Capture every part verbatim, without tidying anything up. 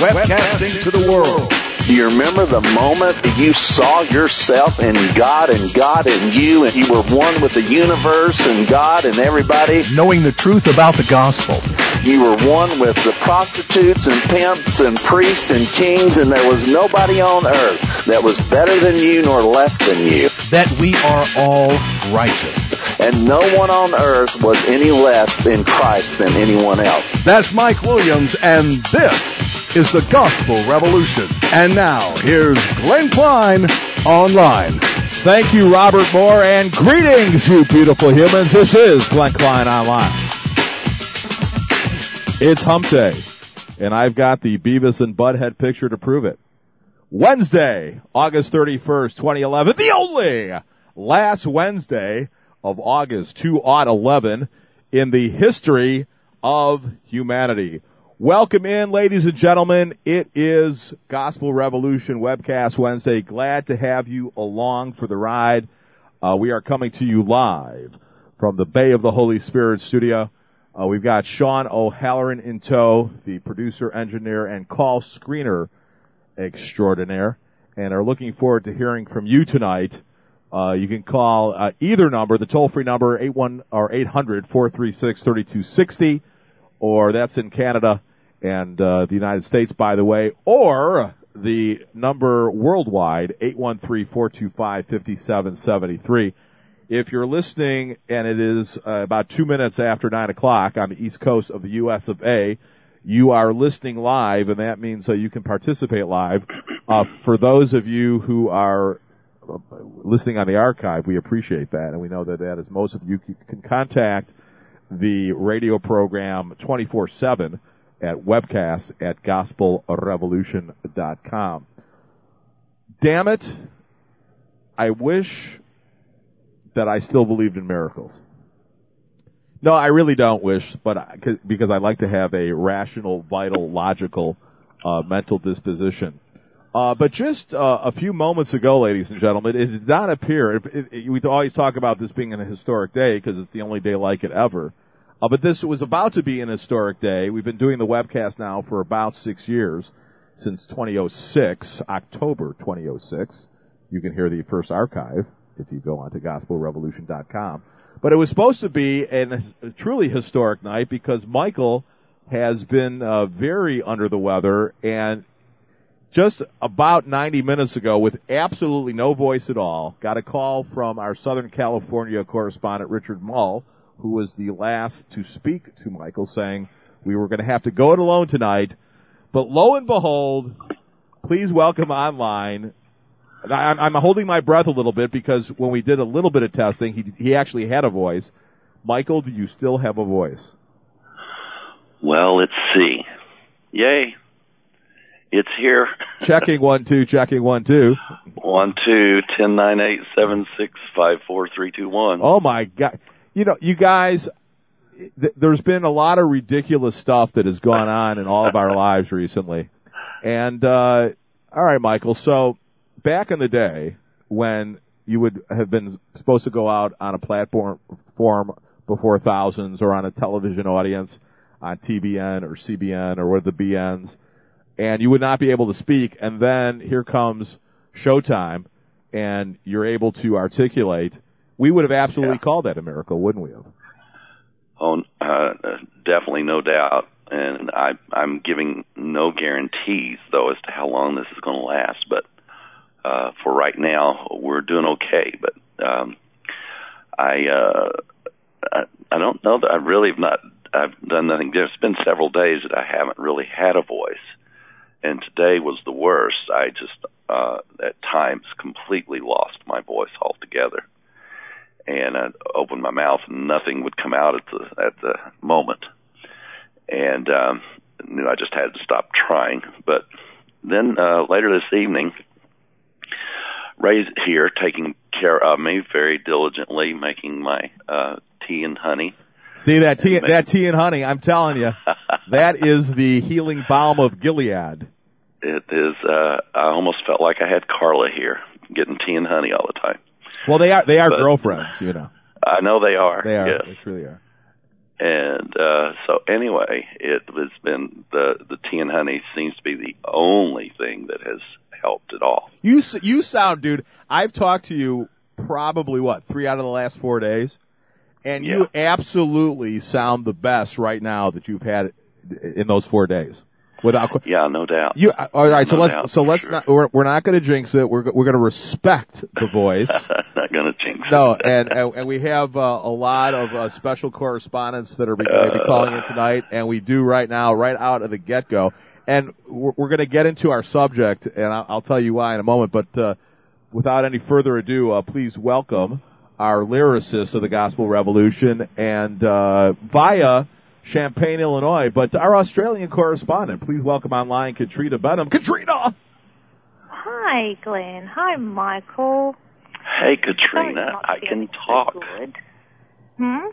webcasting to the world. Do you remember the moment that you saw yourself in God and God in you, and you were one with the universe and God and everybody? Knowing the truth about the gospel. You were one with the prostitutes and pimps and priests and kings, and there was nobody on earth that was better than you nor less than you. That we are all righteous. And no one on earth was any less in Christ than anyone else. That's Mike Williams, and this is the Gospel Revolution. And now, here's Glenn Klein Online. Thank you, Robert Moore, and greetings, you beautiful humans. This is Glenn Klein Online. It's Hump Day, and I've got the Beavis and Butthead picture to prove it. Wednesday, August thirty-first, twenty eleven, the only last Wednesday of August two thousand eleven in the history of humanity. Welcome in, ladies and gentlemen. It is Gospel Revolution Webcast Wednesday. Glad to have you along for the ride. Uh, we are coming to you live from the Bay of the Holy Spirit studio. Uh, we've got Sean O'Halloran in tow, the producer, engineer, and call screener extraordinaire, and are looking forward to hearing from you tonight. Uh, you can call uh, either number, the toll-free number, eight one or eight hundred, four three six, three two six zero, or that's in Canada and uh, the United States, by the way, or the number worldwide, eight one three, four two five, five seven seven three. If you're listening and it is uh, about two minutes after nine o'clock on the east coast of the U S of A, you are listening live, and that means uh, you can participate live. Uh, for those of you who are uh, listening on the archive, we appreciate that, and we know that that is most of you. You can contact the radio program twenty-four seven at webcast at gospel revolution dot com. Damn it, I wish that I still believed in miracles. No, I really don't wish, but I, because I like to have a rational, vital, logical, uh, mental disposition. Uh, but just uh, a few moments ago, ladies and gentlemen, it did not appear, it, it, it, we always talk about this being a historic day because it's the only day like it ever. Uh, but this was about to be an historic day. We've been doing the webcast now for about six years, since twenty oh six, October twenty oh six. You can hear the first archive if you go onto gospel revolution dot com. But it was supposed to be an, a truly historic night because Michael has been uh, very under the weather, and just about ninety minutes ago, with absolutely no voice at all, got a call from our Southern California correspondent, Richard Mull, who was the last to speak to Michael, saying we were going to have to go it alone tonight. But lo and behold, please welcome online. I'm, I'm holding my breath a little bit because when we did a little bit of testing, he, he actually had a voice. Michael, do you still have a voice? Well, let's see. Yay. It's here. Checking one, two, checking one, two. One, two, ten, nine, eight, seven, six, five, four, three, two, one. Oh my God. You know, you guys, th- there's been a lot of ridiculous stuff that has gone on in all of our lives recently. And, uh, all right, Michael, so back in the day when you would have been supposed to go out on a platform form before thousands or on a television audience on T B N or C B N or one of the B Ns, and you would not be able to speak, and then here comes Showtime, and you're able to articulate, we would have absolutely yeah. called that a miracle, wouldn't we have? Oh, uh, definitely, no doubt. And I, I'm giving no guarantees, though, as to how long this is going to last. But uh, for right now, we're doing okay. But um, I, uh, I, I don't know that I really have not. I've done nothing. There's been several days that I haven't really had a voice, and today was the worst. I just, uh, at times, completely lost my voice altogether. And I opened my mouth, and nothing would come out at the at the moment. And um, knew I just had to stop trying. But then uh, later this evening, Ray's here taking care of me very diligently, making my uh, tea and honey. See that tea, and that tea and honey? I'm telling you, that is the healing balm of Gilead. It is. Uh, I almost felt like I had Carla here, getting tea and honey all the time. Well, they are they are but, girlfriends, you know. I know they are. They are. Yes. They truly are. And uh, so anyway, it has been the the tea and honey seems to be the only thing that has helped at all. You you sound, dude. I've talked to you probably what three out of the last four days, and Yeah. you absolutely sound the best right now that you've had in those four days. Without Yeah, no doubt. you, all right. So No let's doubt, so for let's sure. not. We're, we're not going to jinx it. We're we're going to respect the voice. Not going to jinx it. No, and, and and we have uh, a lot of uh, special correspondents that are going to be calling in tonight, and we do right now, right out of the get-go. And we're, we're going to get into our subject, and I'll, I'll tell you why in a moment. But uh, without any further ado, uh, please welcome our lyricist of the Gospel Revolution, and uh, via Champaign, Illinois, but our Australian correspondent. Please welcome online Katrina Benham. Katrina! Hi, Glenn. Hi, Michael. Hey, Sorry Katrina, not I feeling can so talk. good. Hmm?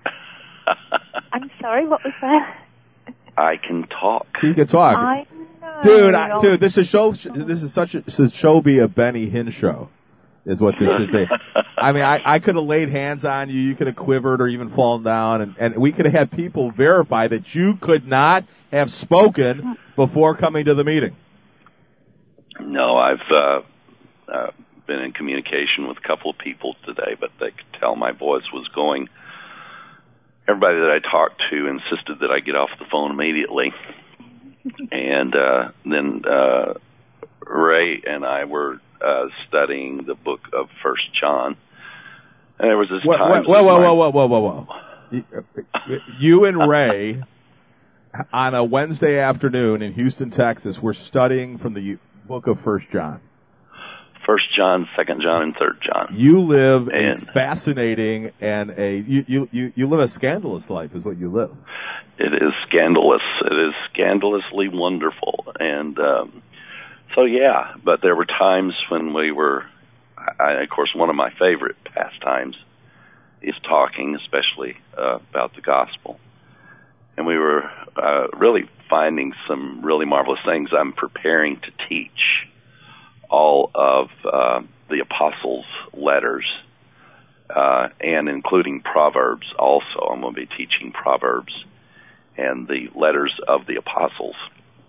I'm sorry, what was that? I can talk. You can talk. I know. Dude, I, dude, this is show. This is such a. This is show be a Benny Hinn show, is what this should be. I mean, I, I could have laid hands on you. You could have quivered or even fallen down, and, and we could have had people verify that you could not have spoken before coming to the meeting. No, I've uh, uh, been in communication with a couple of people today, but they could tell my voice was going. Everybody that I talked to insisted that I get off the phone immediately. And uh, then uh, Ray and I were uh, studying the book of First John. And there was this Whoa, time... whoa, whoa, whoa, whoa, whoa, whoa, whoa, whoa. You and Ray, on a Wednesday afternoon in Houston, Texas, were studying from the book of First John. First John, Second John, and Third John. You live And- a fascinating and a you, you you you live a scandalous life, is what you live. It is scandalous. It is scandalously wonderful. And um, so, yeah, but there were times when we were, I, of course, one of my favorite pastimes is talking, especially uh, about the gospel. And we were uh, really finding some really marvelous things. I'm preparing to teach all of uh, the apostles' letters, uh, and including Proverbs also. I'm going to be teaching Proverbs and the letters of the apostles.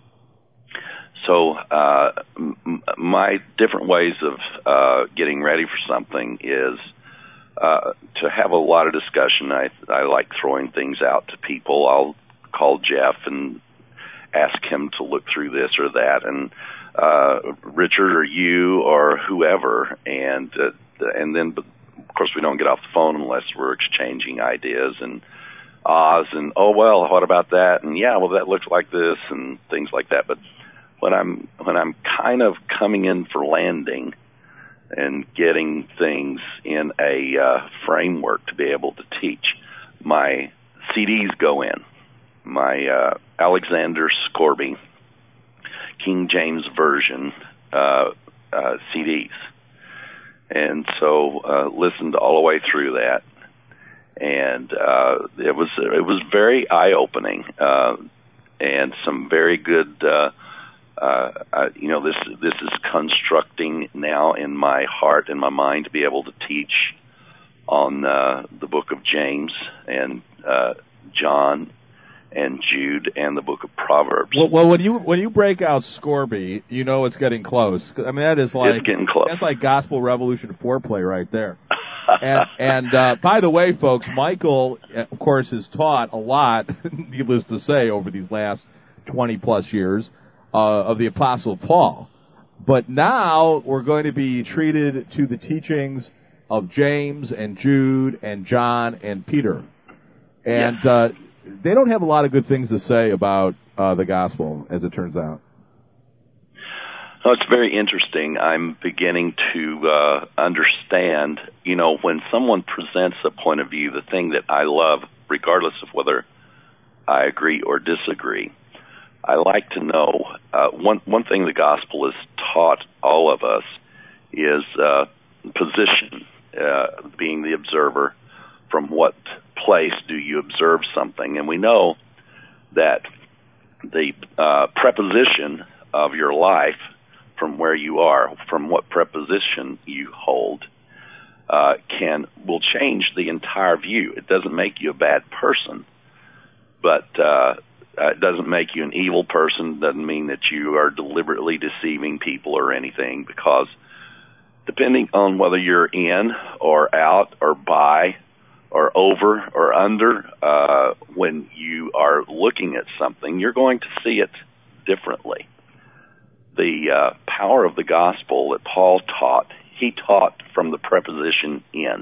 So uh, m- my different ways of uh, getting ready for something is uh, to have a lot of discussion. I, I like throwing things out to people. I'll call Jeff and ask him to look through this or that, and uh, Richard or you or whoever, and uh, and then, but of course, we don't get off the phone unless we're exchanging ideas and ahs and, oh, well, what about that? And, yeah, well, that looks like this and things like that. But when I'm when I'm kind of coming in for landing and getting things in a uh, framework to be able to teach, my C Ds go in. My uh, Alexander Scourby King James Version uh, uh, C Ds. And so uh, listened all the way through that. And uh, it was it was very eye-opening, uh, and some very good, uh, uh, uh, you know, this this is constructing now in my heart and my mind to be able to teach on uh, the book of James and uh, John and Jude and the book of Proverbs. Well, well, when you when you break out Scourby, you know it's getting close. I mean, that is like It's getting close. That's like Gospel Revolution foreplay right there. and and uh, by the way, folks, Michael, of course, has taught a lot, needless to say, over these last twenty plus years uh, of the Apostle Paul. But now we're going to be treated to the teachings of James and Jude and John and Peter, and Yes. uh, they don't have a lot of good things to say about uh, the gospel, as it turns out. Oh, it's very interesting. I'm beginning to uh, understand, you know, when someone presents a point of view, the thing that I love, regardless of whether I agree or disagree, I like to know, uh, one, one thing the gospel has taught all of us is uh, position, uh, being the observer. From what place do you observe something? And we know that the uh, preposition of your life, from where you are, from what preposition you hold, uh, can will change the entire view. It doesn't make you a bad person, but uh, it doesn't make you an evil person. Doesn't mean that you are deliberately deceiving people or anything, because depending on whether you're in or out or by or over or under, uh, when you are looking at something, you're going to see it differently. The uh, power of the gospel that Paul taught, he taught from the preposition in.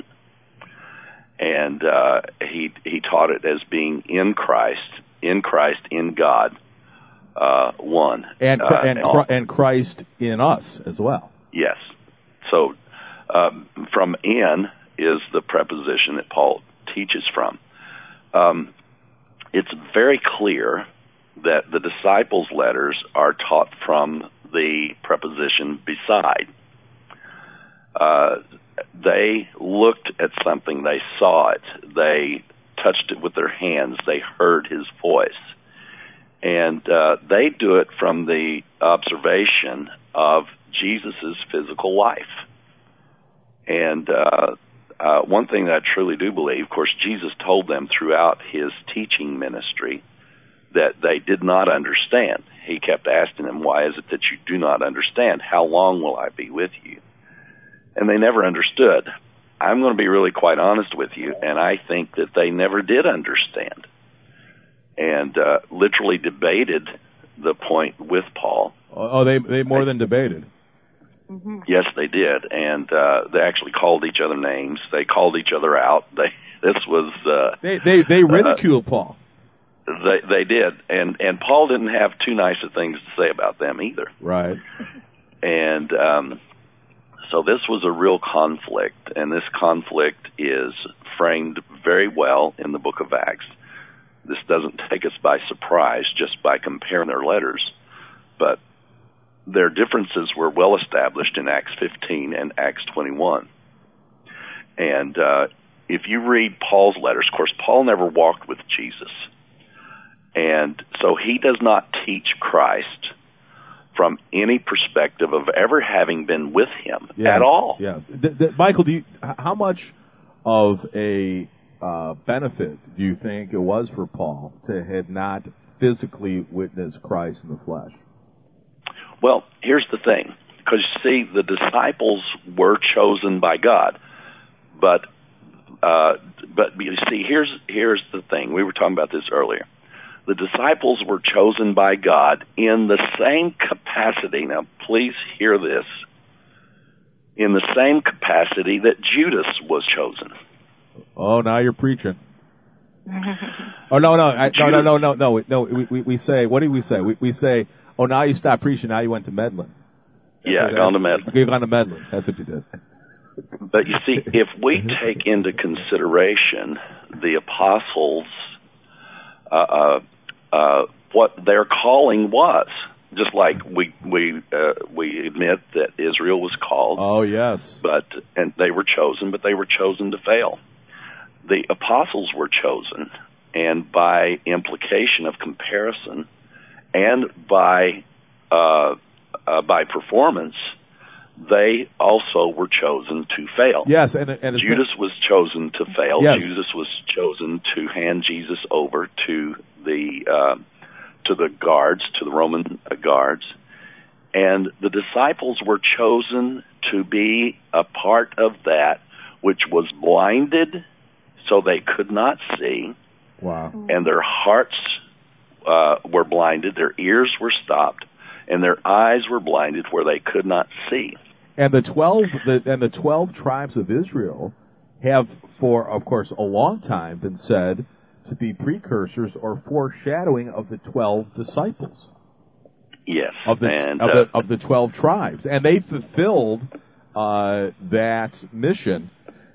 And uh, he he taught it as being in Christ, in Christ, in God, uh, one. And, uh, and, and, and Christ in us as well. Yes. So um, from in is the preposition that Paul teaches from. Um, it's very clear that the disciples' letters are taught from the preposition beside. Uh, they looked at something, they saw it, they touched it with their hands, they heard his voice. And uh, they do it from the observation of Jesus' physical life. And uh, uh, one thing that I truly do believe, of course, Jesus told them throughout his teaching ministry that they did not understand. He kept asking them, why is it that you do not understand? How long will I be with you? And they never understood. I'm going to be really quite honest with you, and I think that they never did understand, and uh, literally debated the point with Paul. Oh, they they more than debated. Mm-hmm. Yes, they did, and uh, they actually called each other names. They called each other out. They this was uh, they they they ridiculed uh, Paul. They they did, and and Paul didn't have too nice of things to say about them either. Right. And um, so this was a real conflict, and this conflict is framed very well in the book of Acts. This doesn't take us by surprise just by comparing their letters, but their differences were well established in Acts fifteen and Acts twenty-one. And uh, if you read Paul's letters, of course, Paul never walked with Jesus. And so he does not teach Christ from any perspective of ever having been with him yes, at all. Yes. D- d- Michael, do you, how much of a uh, benefit do you think it was for Paul to have not physically witnessed Christ in the flesh? Well, here's the thing. Because, you see, the disciples were chosen by God. But, uh, but you see, here's here's the thing. We were talking about this earlier. The disciples were chosen by God in the same capacity. Now, please hear this. In the same capacity that Judas was chosen. Oh, now you're preaching. oh no, no, I, no, no, no, no, no, no. We, we we say, what do we say? We we say, oh, now you stopped preaching. Now you went to meddling. Yeah, gone to meddling. You've gone to meddling. That's what you did. But you see, if we take into consideration the apostles, uh, uh, uh, what their calling was, just like we we uh, we admit that Israel was called. Oh yes. But and they were chosen, but they were chosen to fail. The apostles were chosen, and by implication of comparison, and by uh, uh, by performance, they also were chosen to fail. Yes, and, and Judas was chosen to fail. Yes. Judas was chosen to hand Jesus over to the uh, to the guards, to the Roman guards, and the disciples were chosen to be a part of that which was blinded, so they could not see. Wow! And their hearts uh, were blinded, their ears were stopped, and their eyes were blinded where they could not see. And the twelve, the, and the twelve tribes of Israel have, for of course, a long time been said to be precursors or foreshadowing of the twelve disciples. Yes, of the and, of, uh, the, of the twelve tribes, and they fulfilled uh, that mission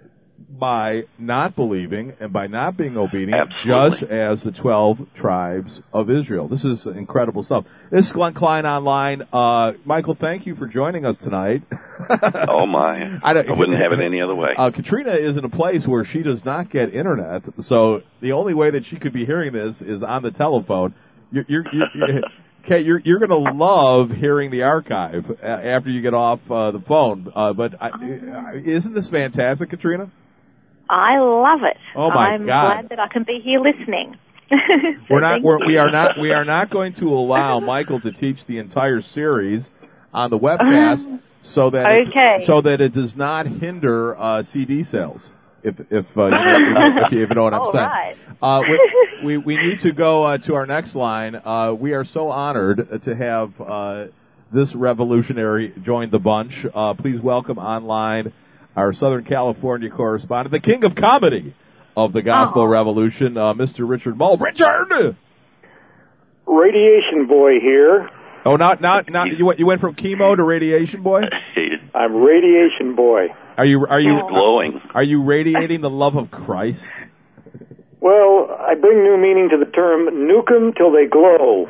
by not believing and by not being obedient, Absolutely. just as the twelve tribes of Israel. This is incredible stuff. This is Glenn Klein Online. Uh, Michael, thank you for joining us tonight. oh my, I, I wouldn't have it any other way. Uh, Katrina is in a place where she does not get internet, so the only way that she could be hearing this is on the telephone. You're, you're, you're, you're Okay, you're you're going to love hearing the archive after you get off uh, the phone. Uh, but I, isn't this fantastic, Katrina? I love it. Oh my I'm God! glad that I can be here listening. we're not. We're, we are not. We are not going to allow Michael to teach the entire series on the webcast, so that okay. it, so that it does not hinder uh, C D sales. If if, uh, you, know, if you if you know what I'm All saying. Right. Uh, we, we we need to go uh, to our next line. Uh, we are so honored to have uh, this revolutionary join the bunch. Uh, please welcome online our Southern California correspondent, the king of comedy of the Gospel oh. Revolution, uh, Mister Richard Mull. Richard! Radiation boy here. Oh, not, not, not, you went, you went from chemo to radiation boy? I'm radiation boy. Are you, are you, glowing. Are you radiating the love of Christ? Well, I bring new meaning to the term, nuke 'em till they glow.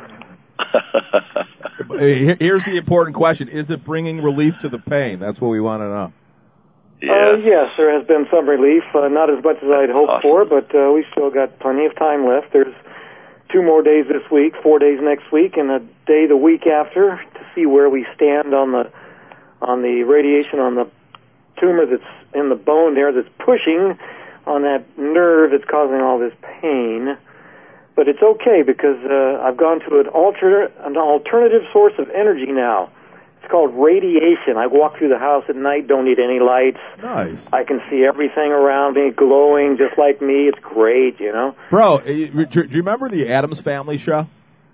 Here's the important question. Is it bringing relief to the pain? That's what we want to know. Yes. Uh, yes, there has been some relief. Uh, not as much as I'd hoped awesome. for, but uh, we still got plenty of time left. There's two more days this week, four days next week, and a day the week after to see where we stand on the on the radiation on the tumor that's in the bone there that's pushing on that nerve that's causing all this pain. But it's okay because uh, I've gone to an, alter, an alternative source of energy now. It's called radiation. I walk through the house at night, don't need any lights. Nice. I can see everything around me glowing just like me. It's great, you know. Bro, do you remember the Addams Family show?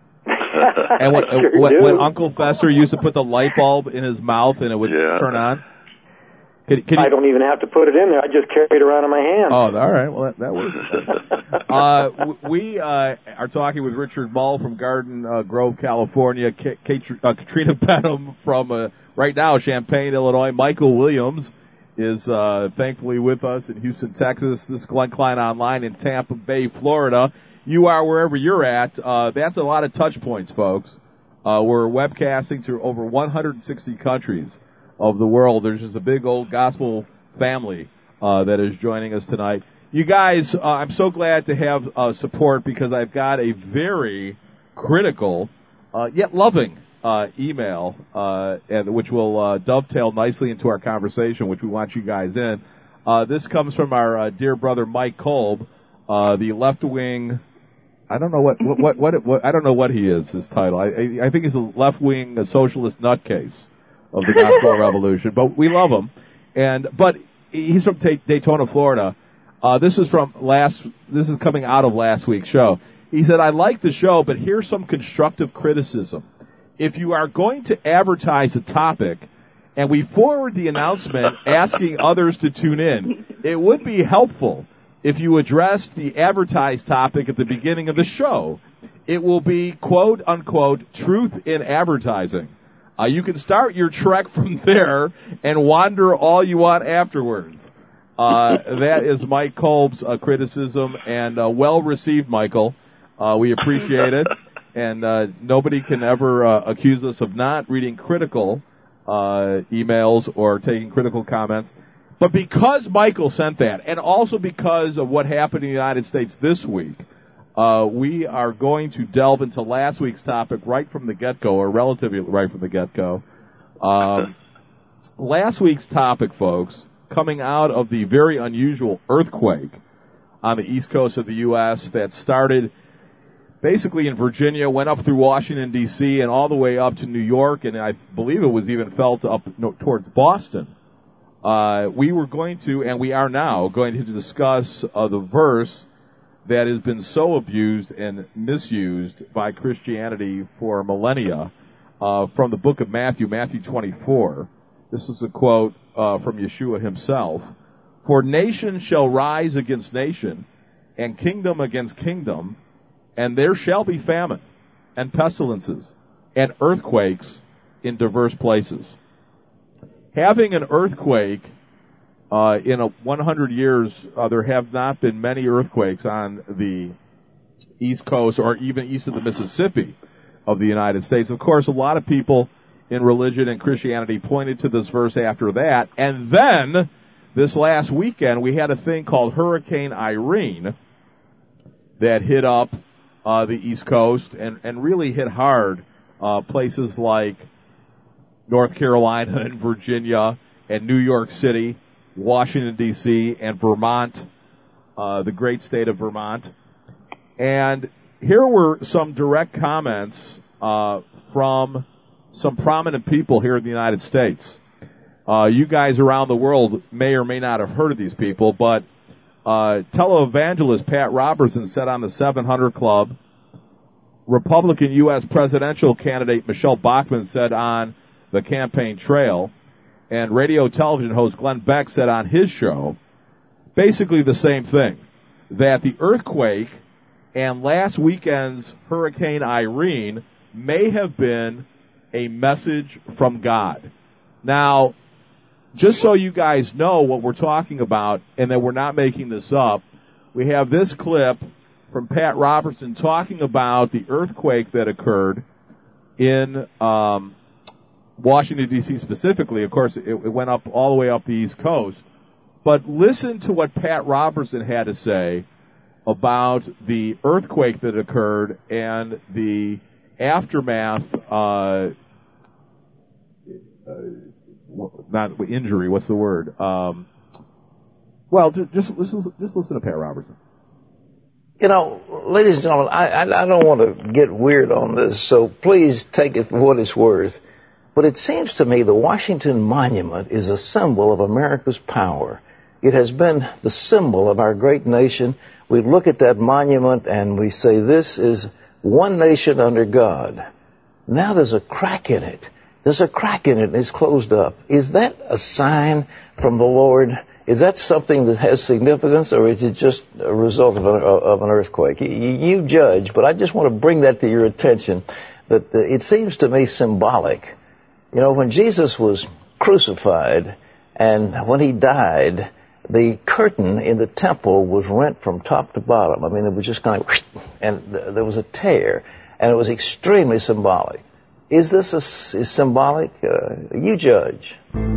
And when, sure when, do. when Uncle Fester used to put the light bulb in his mouth and it would yeah. turn on? Can, can you... I don't even have to put it in there. I just carry it around in my hand. Oh, all right. Well, that, that works. uh, we uh, are talking with Richard Mull from Garden uh, Grove, California, K- K- uh, Katrina Benham from, uh, right now, Champaign, Illinois. Michael Williams is uh, thankfully with us in Houston, Texas. This is Glenn Klein Online in Tampa Bay, Florida. You are wherever you're at. Uh, that's a lot of touch points, folks. Uh, we're webcasting to over one hundred sixty countries of the world. There's just a big old gospel family uh, that is joining us tonight. You guys, uh, I'm so glad to have uh, support because I've got a very critical uh, yet loving uh, email, uh, and which will uh, dovetail nicely into our conversation, which we want you guys in. Uh, this comes from our uh, dear brother Mike Kolb, uh, the left-wing. I don't know what what, what what what I don't know what he is. His title. I I, I think he's a left-wing a socialist nutcase of the Gospel Revolution, but we love him. And but he's from T- Daytona, Florida. Uh, this is from last. This is coming out of last week's show. He said, "I like the show, but here's some constructive criticism. If you are going to advertise a topic, and we forward the announcement asking others to tune in, it would be helpful if you addressed the advertised topic at the beginning of the show. It will be quote unquote truth in advertising. Uh, you can start your trek from there and wander all you want afterwards." Uh, that is Mike Kolb's uh, criticism, and uh, well received, Michael. Uh, we appreciate it, and uh, nobody can ever uh, accuse us of not reading critical uh, emails or taking critical comments. But because Michael sent that, and also because of what happened in the United States this week, Uh, we are going to delve into last week's topic right from the get-go, or relatively right from the get-go. Um, last week's topic, folks, coming out of the very unusual earthquake on the east coast of the U S that started basically in Virginia, went up through Washington, D C, and all the way up to New York, and I believe it was even felt up no, towards Boston. Uh, we were going to, and we are now, going to discuss uh, the verse that has been so abused and misused by Christianity for millennia, uh, from the book of Matthew, Matthew twenty-four. This is a quote uh, from Yeshua himself. "For nation shall rise against nation, and kingdom against kingdom, and there shall be famine, and pestilences, and earthquakes in diverse places." Having an earthquake Uh, in a one hundred years, uh, there have not been many earthquakes on the East Coast or even east of the Mississippi of the United States. Of course, a lot of people in religion and Christianity pointed to this verse after that. And then, this last weekend, we had a thing called Hurricane Irene that hit up uh, the East Coast and, and really hit hard uh, places like North Carolina and Virginia and New York City, Washington, D C, and Vermont, uh, the great state of Vermont. And here were some direct comments uh, from some prominent people here in the United States. Uh, you guys around the world may or may not have heard of these people, but uh, televangelist Pat Robertson said on the seven hundred Club, Republican U S presidential candidate Michelle Bachmann said on the campaign trail, and radio television host Glenn Beck said on his show, basically the same thing, that the earthquake and last weekend's Hurricane Irene may have been a message from God. Now, just so you guys know what we're talking about and that we're not making this up, we have this clip from Pat Robertson talking about the earthquake that occurred in um, Washington, D C specifically. Of course, it, it went up all the way up the East Coast. But listen to what Pat Robertson had to say about the earthquake that occurred and the aftermath, uh, uh, not injury, what's the word? Um, well, just, just, just listen to Pat Robertson. You know, ladies and gentlemen, I, I, I don't want to get weird on this, so please take it for what it's worth. But it seems to me the Washington Monument is a symbol of America's power. It has been the symbol of our great nation. We look at that monument and we say, this is one nation under God. Now there's a crack in it. There's a crack in it and it's closed up. Is that a sign from the Lord? Is that something that has significance, or is it just a result of, a, of an earthquake? You, you judge, but I just want to bring that to your attention, that uh, it seems to me symbolic. You know, when Jesus was crucified and when he died, the curtain in the temple was rent from top to bottom. I mean, it was just kind of, and there was a tear, and it was extremely symbolic. Is this a, is symbolic? Uh, you judge.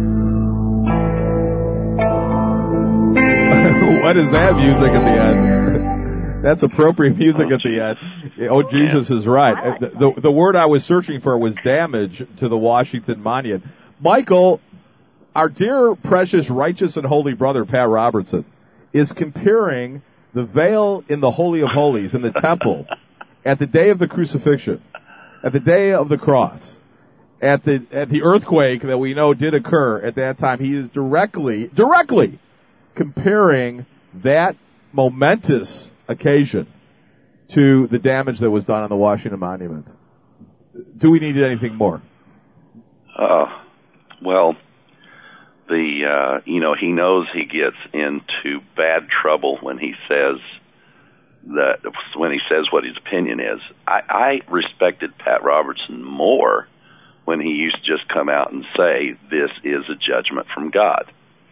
What is that music at the end? That's appropriate music at the end. Oh, Jesus is right. The, the, the word I was searching for was damage to the Washington Monument. Michael, our dear, precious, righteous, and holy brother, Pat Robertson, is comparing the veil in the Holy of Holies in the temple at the day of the crucifixion, at the day of the cross, at the at the earthquake that we know did occur at that time. He is directly, directly comparing that momentous occasion to the damage that was done on the Washington Monument. Do we need anything more? Uh, well, the uh, you know, he knows he gets into bad trouble when he says that when he says what his opinion is. I, I respected Pat Robertson more when he used to just come out and say this is a judgment from God.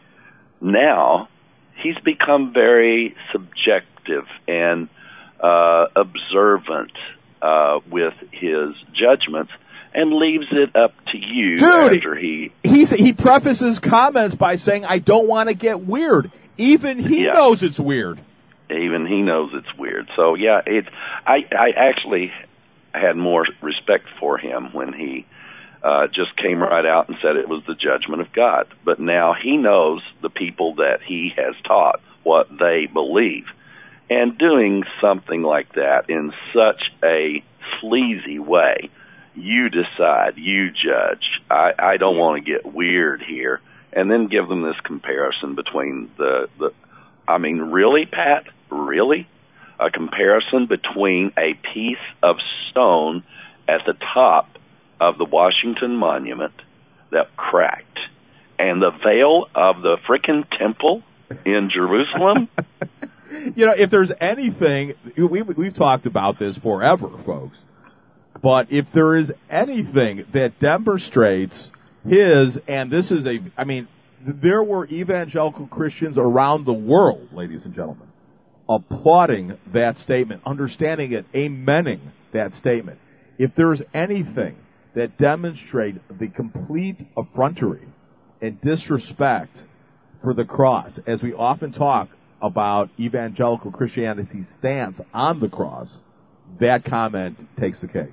Now he's become very subjective and uh, observant uh, with his judgments, and leaves it up to you. Dude, after he he's, he prefaces comments by saying, I don't want to get weird. Even he yeah. knows it's weird. Even he knows it's weird. So, yeah, it. I, I actually had more respect for him when he uh, just came right out and said it was the judgment of God. But now he knows the people that he has taught what they believe. And doing something like that in such a sleazy way, you decide, you judge. I, I don't want to get weird here. And then give them this comparison between the, the, I mean, really, Pat? Really? A comparison between a piece of stone at the top of the Washington Monument that cracked and the veil of the frickin' temple in Jerusalem? You know, if there's anything, we, we've talked about this forever, folks, but if there is anything that demonstrates his, and this is a, I mean, there were evangelical Christians around the world, ladies and gentlemen, applauding that statement, understanding it, amening that statement. If there's anything that demonstrates the complete effrontery and disrespect for the cross, as we often talk about evangelical Christianity's stance on the cross, that comment takes the cake.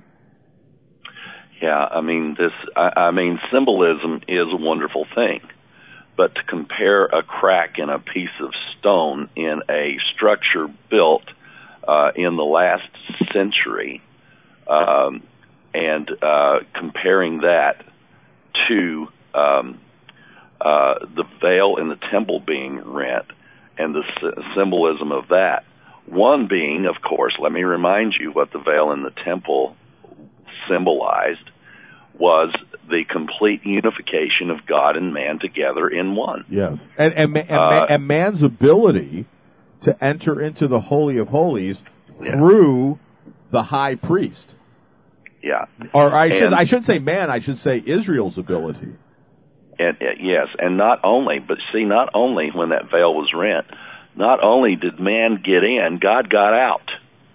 Yeah, I mean, this, I, I mean, symbolism is a wonderful thing. But to compare a crack in a piece of stone in a structure built uh, in the last century, um, and uh, comparing that to um, uh, the veil in the temple being rent and the s- symbolism of that. One being, of course, let me remind you what the veil in the temple symbolized was the complete unification of God and man together in one. Yes, and and, and, uh, and man's ability to enter into the Holy of Holies yeah. through the high priest. Yeah, or I should and, I should say man. I should say Israel's ability. And uh, yes, and not only, but see, not only when that veil was rent, not only did man get in, God got out.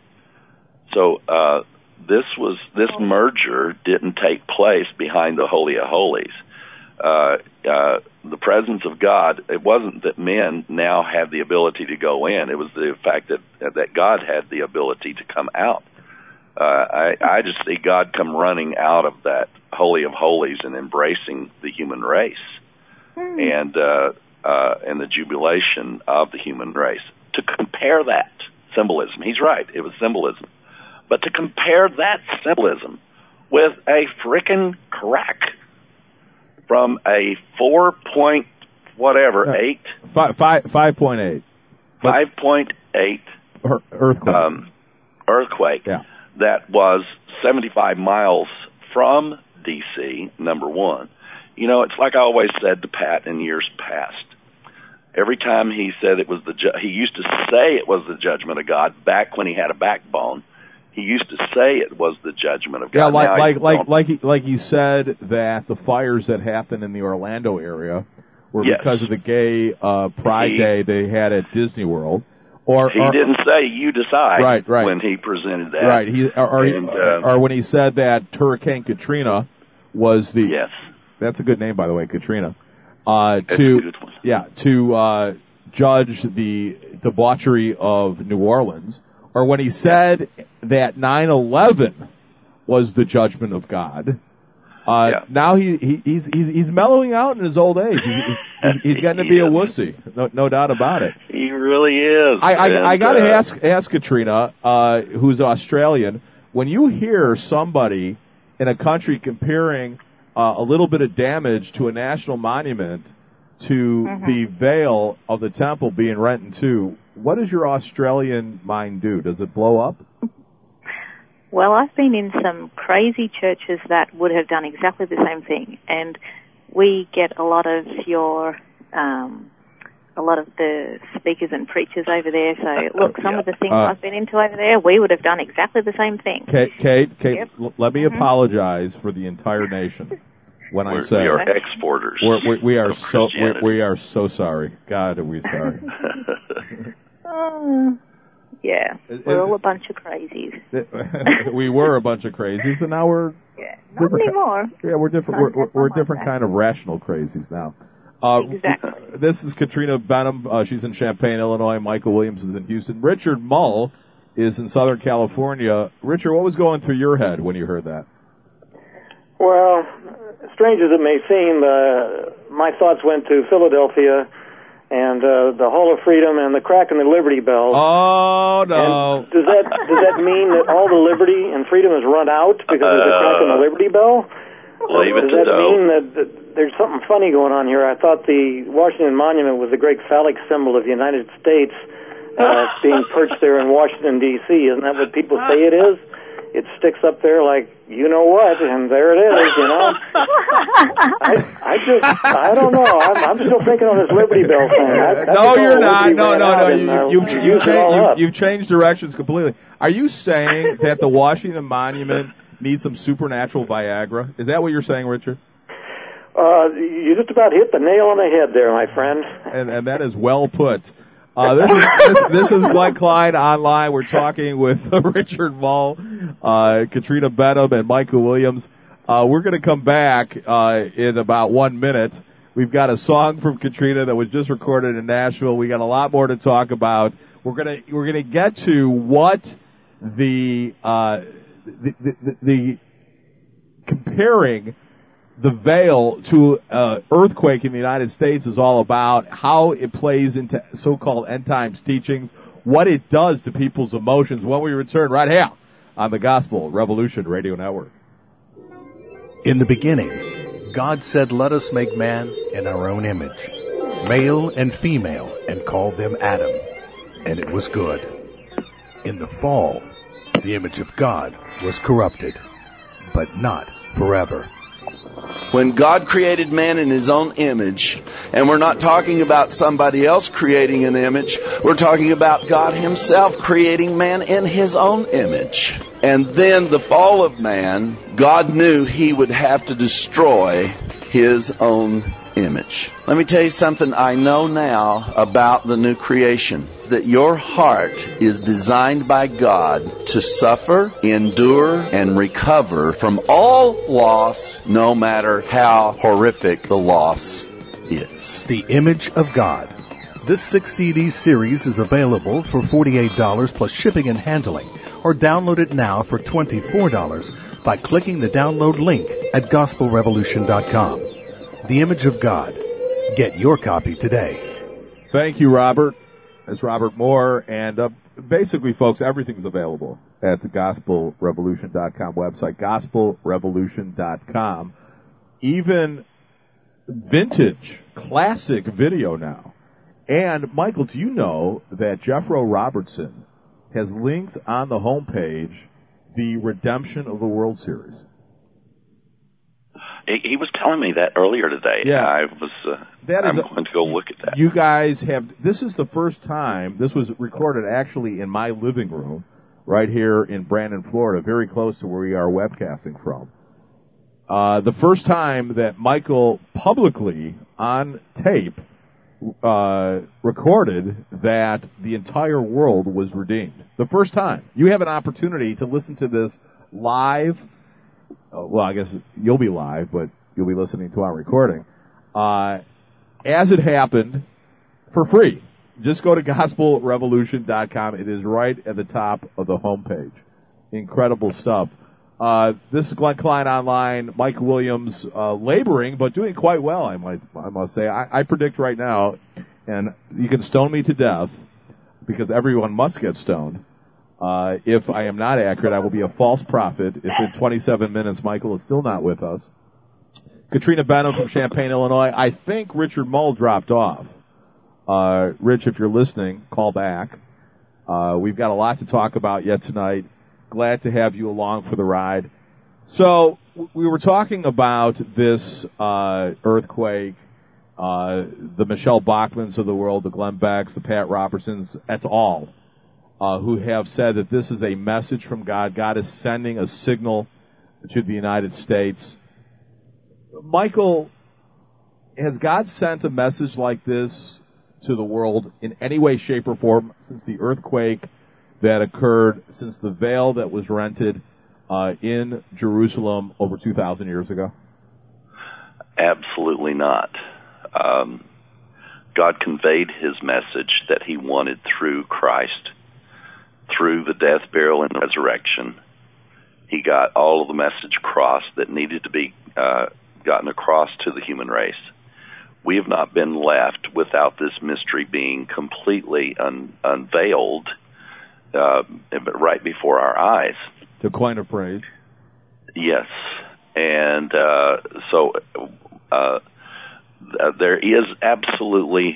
So uh, this was this merger didn't take place behind the Holy of Holies. Uh, uh, the presence of God, it wasn't that men now had the ability to go in. It was the fact that that God had the ability to come out. Uh, I, I just see God come running out of that Holy of Holies and embracing the human race mm. and uh, uh, and the jubilation of the human race. To compare that symbolism, he's right, it was symbolism. But to compare that symbolism with a frickin' crack from a four point whatever, eight? Five, five, five point eight. Five point eight earthquake. Um, earthquake. Yeah. That was seventy-five miles from D C, number one. You know, it's like I always said to Pat in years past. Every time he said it was the, ju- he used to say it was the judgment of God back when he had a backbone. He used to say it was the judgment of God. Yeah, like now like like like he, like he said that the fires that happened in the Orlando area were yes. because of the gay uh, Pride he, Day they had at Disney World. Or, he or, didn't say you decide right, right. when he presented that. Right. He, or, or, and, uh, or when he said that Hurricane Katrina was the yes. That's a good name, by the way, Katrina. Uh, That's to a good one. yeah to uh, judge the debauchery of New Orleans, or when he said that nine eleven was the judgment of God. Uh, yeah. Now he, he he's he's he's mellowing out in his old age. He, he's he's getting to be a wussy, no, no doubt about it. He really is. I I, and, I got to uh, ask ask Katrina, uh, who's Australian, when you hear somebody in a country comparing uh, a little bit of damage to a national monument to mm-hmm. the veil of the temple being rent in two, what does your Australian mind do? Does it blow up? Well, I've been in some crazy churches that would have done exactly the same thing, and we get a lot of your, um, a lot of the speakers and preachers over there. So, look, some yeah. of the things uh, I've been into over there, we would have done exactly the same thing. Kate, Kate, Kate yep. l- let me mm-hmm. apologize for the entire nation when we're, I say we are exporters. We're, we, we are so we, we we are so sorry. God, are we sorry? oh. Yeah, we're all a bunch of crazies. We were a bunch of crazies, and now we're yeah, not anymore. Yeah, we're different. We're, we're, we're different like kind of rational crazies now. Uh, exactly. This is Katrina Benham. Uh, she's in Champaign, Illinois. Michael Williams is in Houston. Richard Mull is in Southern California. Richard, what was going through your head when you heard that? Well, strange as it may seem, uh, my thoughts went to Philadelphia and uh, the Hall of Freedom and the crack in the Liberty Bell. Oh no! And does that does that mean that all the liberty and freedom has run out because uh, of the crack in the Liberty Bell? Leave it does to that know. mean that, that there's something funny going on here? I thought the Washington Monument was a great phallic symbol of the United States uh, being perched there in Washington D C Isn't that what people say it is? It sticks up there like you know what, and there it is, you know. I, I just, I don't know. I'm, I'm still thinking on this Liberty Bell thing. I, no, you're not. No, no, no. And, you, uh, you, you, cha- you, you've changed directions completely. Are you saying that the Washington Monument needs some supernatural Viagra? Is that what you're saying, Richard? Uh, you just about hit the nail on the head there, my friend. And, and that is well put. Uh, this is this, this is Glenn Klein Online. We're talking with Richard Mull, uh, Katrina Benham, and Michael Williams. Uh, we're going to come back uh, in about one minute. We've got a song from Katrina that was just recorded in Nashville. We got a lot more to talk about. We're gonna we're gonna get to what the uh, the, the, the, the comparing the veil to uh, earthquake in the United States is all about, how it plays into so-called end times teachings, what it does to people's emotions. When we return right here on the Gospel Revolution Radio Network. In the beginning, God said, "Let us make man in our own image, male and female, and called them Adam. And it was good." In the fall, the image of God was corrupted, but not forever. When God created man in his own image, and we're not talking about somebody else creating an image, we're talking about God himself creating man in his own image. And then the fall of man, God knew he would have to destroy his own image. Let me tell you something I know now about the new creation. That your heart is designed by God to suffer, endure, and recover from all loss, no matter how horrific the loss is. The Image of God. This six C D series is available for forty-eight dollars plus shipping and handling, or download it now for twenty-four dollars by clicking the download link at gospel revolution dot com. The Image of God. Get your copy today. Thank you, Robert. That's Robert Moore. And uh, basically, folks, everything's available at the gospel revolution dot com website, gospel revolution dot com. Even vintage, classic video now. And, Michael, do you know that Jeffro Robertson has linked on the homepage the redemption of the World Series? He was telling me that earlier today. Yeah. I was, uh, that is I'm a, going to go look at that. You guys have, this is the first time, this was recorded actually in my living room, right here in Brandon, Florida, very close to where we are webcasting from. Uh, the first time that Michael publicly, on tape, uh, recorded that the entire world was redeemed. The first time. You have an opportunity to listen to this live. Uh, well, I guess you'll be live, but you'll be listening to our recording. Uh, as it happened, for free. Just go to gospel revolution dot com. It is right at the top of the homepage. Incredible stuff. Uh, this is Glenn Klein Online. Mike Williams, uh, laboring, but doing quite well, I might, I must say. I, I predict right now, and you can stone me to death, because everyone must get stoned. Uh, if I am not accurate, I will be a false prophet if in twenty-seven minutes Michael is still not with us. Katrina Benham from Champaign, Illinois. I think Richard Mull dropped off. Uh, Rich, if you're listening, call back. Uh, we've got a lot to talk about yet tonight. Glad to have you along for the ride. So, we were talking about this uh, earthquake, uh, the Michelle Bachmans of the world, the Glenn Becks, the Pat Robertsons, et al., Uh, who have said that this is a message from God. God is sending a signal to the United States. Michael, has God sent a message like this to the world in any way, shape, or form since the earthquake that occurred, since the veil that was rented uh, in Jerusalem over two thousand years ago? Absolutely not. Um, God conveyed his message that he wanted through Christ. Through the death, burial, and resurrection, he got all of the message across that needed to be uh, gotten across to the human race. We have not been left without this mystery being completely un- unveiled uh, right before our eyes. To coin a phrase. Yes. And uh, so uh, there is absolutely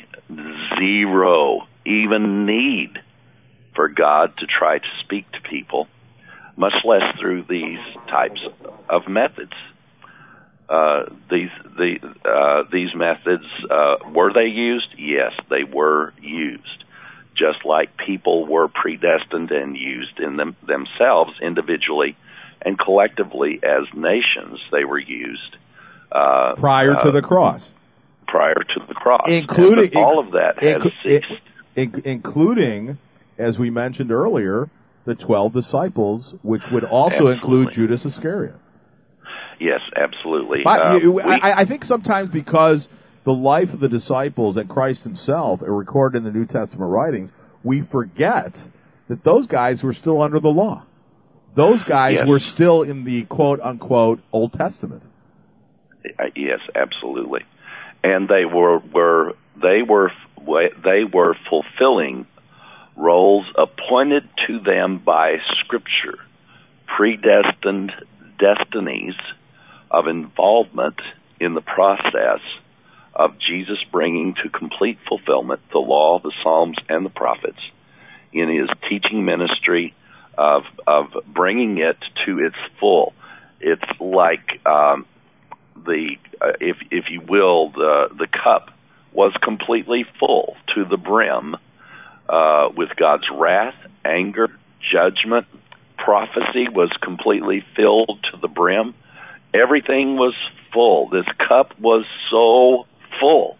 zero even need for God to try to speak to people, much less through these types of methods. Uh, these the uh, these methods uh, were they used? Yes, they were used. Just like people were predestined and used in them themselves individually and collectively as nations, they were used uh, prior to uh, the cross. Prior to the cross, including and all of that has inc- ceased, inc- including. As we mentioned earlier, the twelve disciples, which would also absolutely. include Judas Iscariot. Yes, absolutely. But, uh, you, we, I, I think sometimes because the life of the disciples and Christ himself are recorded in the New Testament writings, we forget that those guys were still under the law. Those guys yes. were still in the quote-unquote Old Testament. Yes, absolutely. And they were, were they were they were fulfilling roles appointed to them by Scripture predestined destinies of involvement in the process of Jesus bringing to complete fulfillment the law, the Psalms, and the prophets in his teaching ministry of of bringing it to its full. It's like um, the uh, if if you will, the the cup was completely full to the brim uh, with God's wrath, anger, judgment. Prophecy was completely filled to the brim. Everything was full. This cup was so full.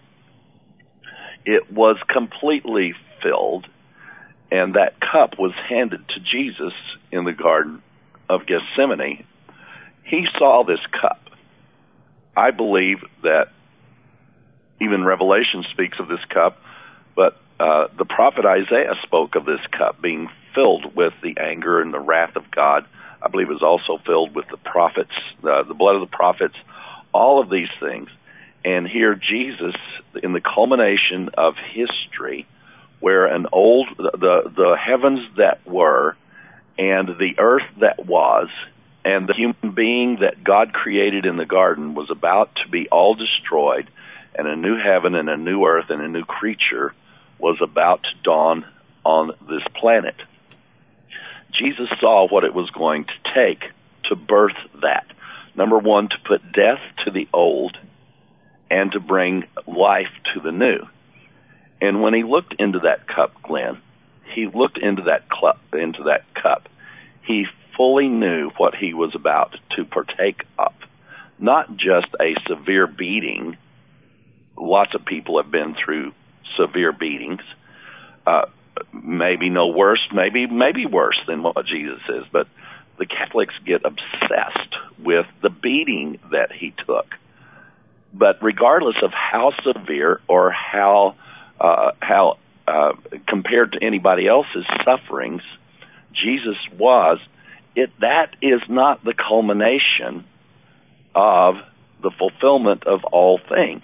It was completely filled, and that cup was handed to Jesus in the Garden of Gethsemane. He saw this cup. I believe that even Revelation speaks of this cup, but uh, the prophet Isaiah spoke of this cup being filled with the anger and the wrath of God. I believe it was also filled with the prophets, uh, the blood of the prophets, all of these things. And here Jesus, in the culmination of history, where an old, the, the heavens that were, and the earth that was, and the human being that God created in the garden was about to be all destroyed, and a new heaven and a new earth and a new creature was about to dawn on this planet. Jesus saw what it was going to take to birth that. Number one, to put death to the old and to bring life to the new. And when he looked into that cup, Glenn, he looked into that cup, into that cup. He fully knew what he was about to partake of. Not just a severe beating. Lots of people have been through severe beatings. Uh, maybe no worse, maybe maybe worse than what Jesus is. But the Catholics get obsessed with the beating that he took. But regardless of how severe or how uh, how uh, compared to anybody else's sufferings, Jesus was, it that is not the culmination of the fulfillment of all things.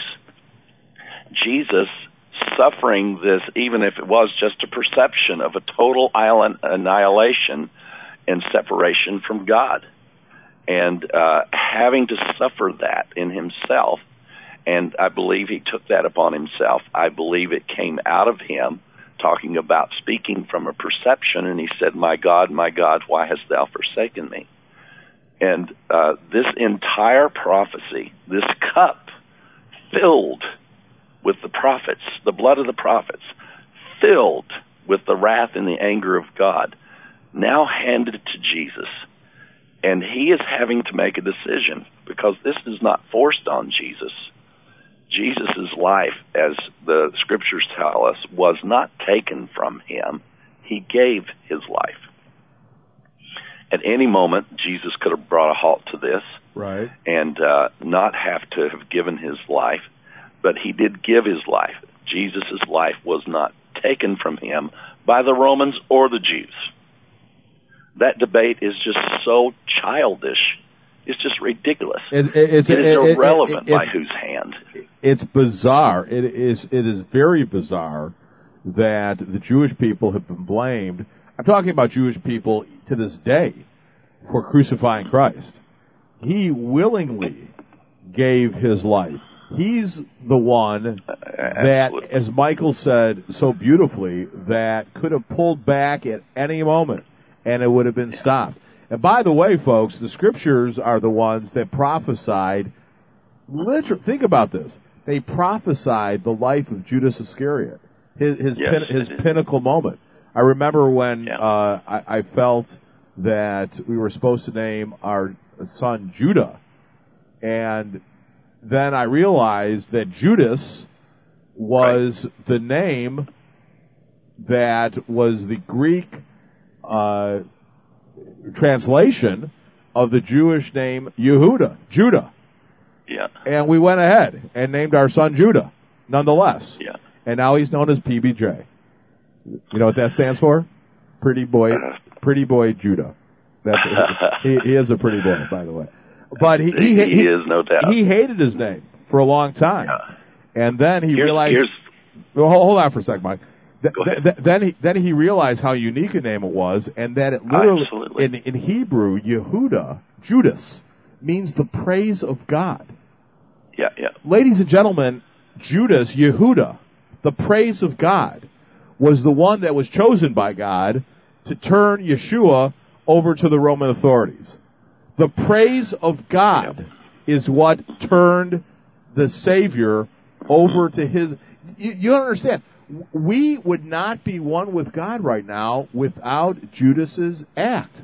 Jesus suffering this, even if it was just a perception of a total annihilation and separation from God, and uh, having to suffer that in himself. And I believe he took that upon himself. I believe it came out of him, talking about speaking from a perception, and he said, "My God, my God, why hast thou forsaken me?" And uh, this entire prophecy, this cup filled with the prophets, the blood of the prophets, filled with the wrath and the anger of God, now handed to Jesus. And he is having to make a decision, because this is not forced on Jesus. Jesus' life, as the scriptures tell us, was not taken from him. He gave his life. At any moment, Jesus could have brought a halt to this, right, and uh, not have to have given his life, but he did give his life. Jesus' life was not taken from him by the Romans or the Jews. That debate is just so childish. It's just ridiculous. It, it, it's, it is it, irrelevant it, it, by whose hand. It's bizarre. It is it is very bizarre that the Jewish people have been blamed. I'm talking about Jewish people to this day for crucifying Christ. He willingly gave his life. He's the one that, as Michael said so beautifully, that could have pulled back at any moment and it would have been stopped. And by the way, folks, the scriptures are the ones that prophesied, literally, think about this, they prophesied the life of Judas Iscariot, his his, yes, pin, his pinnacle moment. I remember when yeah. uh, I, I felt that we were supposed to name our son Judah, and then I realized that Judas was right. the name that was the Greek uh, translation of the Jewish name Yehuda, Judah. Yeah. And we went ahead and named our son Judah, nonetheless. Yeah. And now he's known as P B J. You know what that stands for? Pretty boy, pretty boy Judah. That's he, he is a pretty boy, by the way. But he he, he, he is no doubt. He hated his name for a long time, yeah. and then he here's, realized. Here's, well, hold on for a second, Mike. th- th- th- then he then he realized how unique a name it was, and that it literally Absolutely. in in Hebrew, Yehuda, Judas, means the praise of God. Yeah, yeah. Ladies and gentlemen, Judas, Yehuda, the praise of God, was the one that was chosen by God to turn Yeshua over to the Roman authorities. The praise of God yep. is what turned the Savior over to his... You, you don't understand. We would not be one with God right now without Judas's act.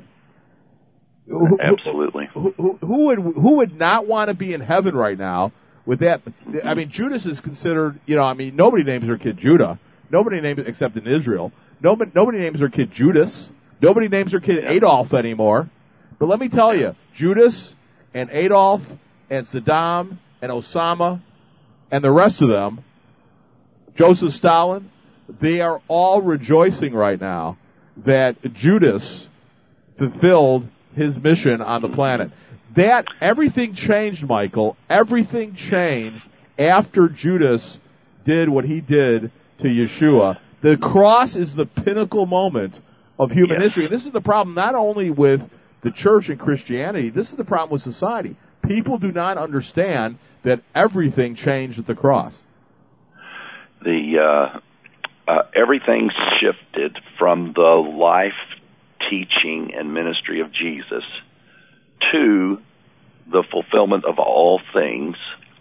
Absolutely. Who, who, who would who would not want to be in heaven right now with that? I mean, Judas is considered, you know, I mean, nobody names their kid Judah. Nobody names it except in Israel. Nobody, nobody names their kid Judas. Nobody names their kid Adolf anymore. But let me tell you, Judas and Adolf and Saddam and Osama and the rest of them, Joseph Stalin, they are all rejoicing right now that Judas fulfilled his mission on the planet. That, everything changed, Michael. Everything changed after Judas did what he did to Yeshua. The cross is the pinnacle moment of human yes. history. And this is the problem not only with the church and Christianity, this is the problem with society. People do not understand that everything changed at the cross. The uh, uh, everything shifted from the life, teaching, and ministry of Jesus to the fulfillment of all things,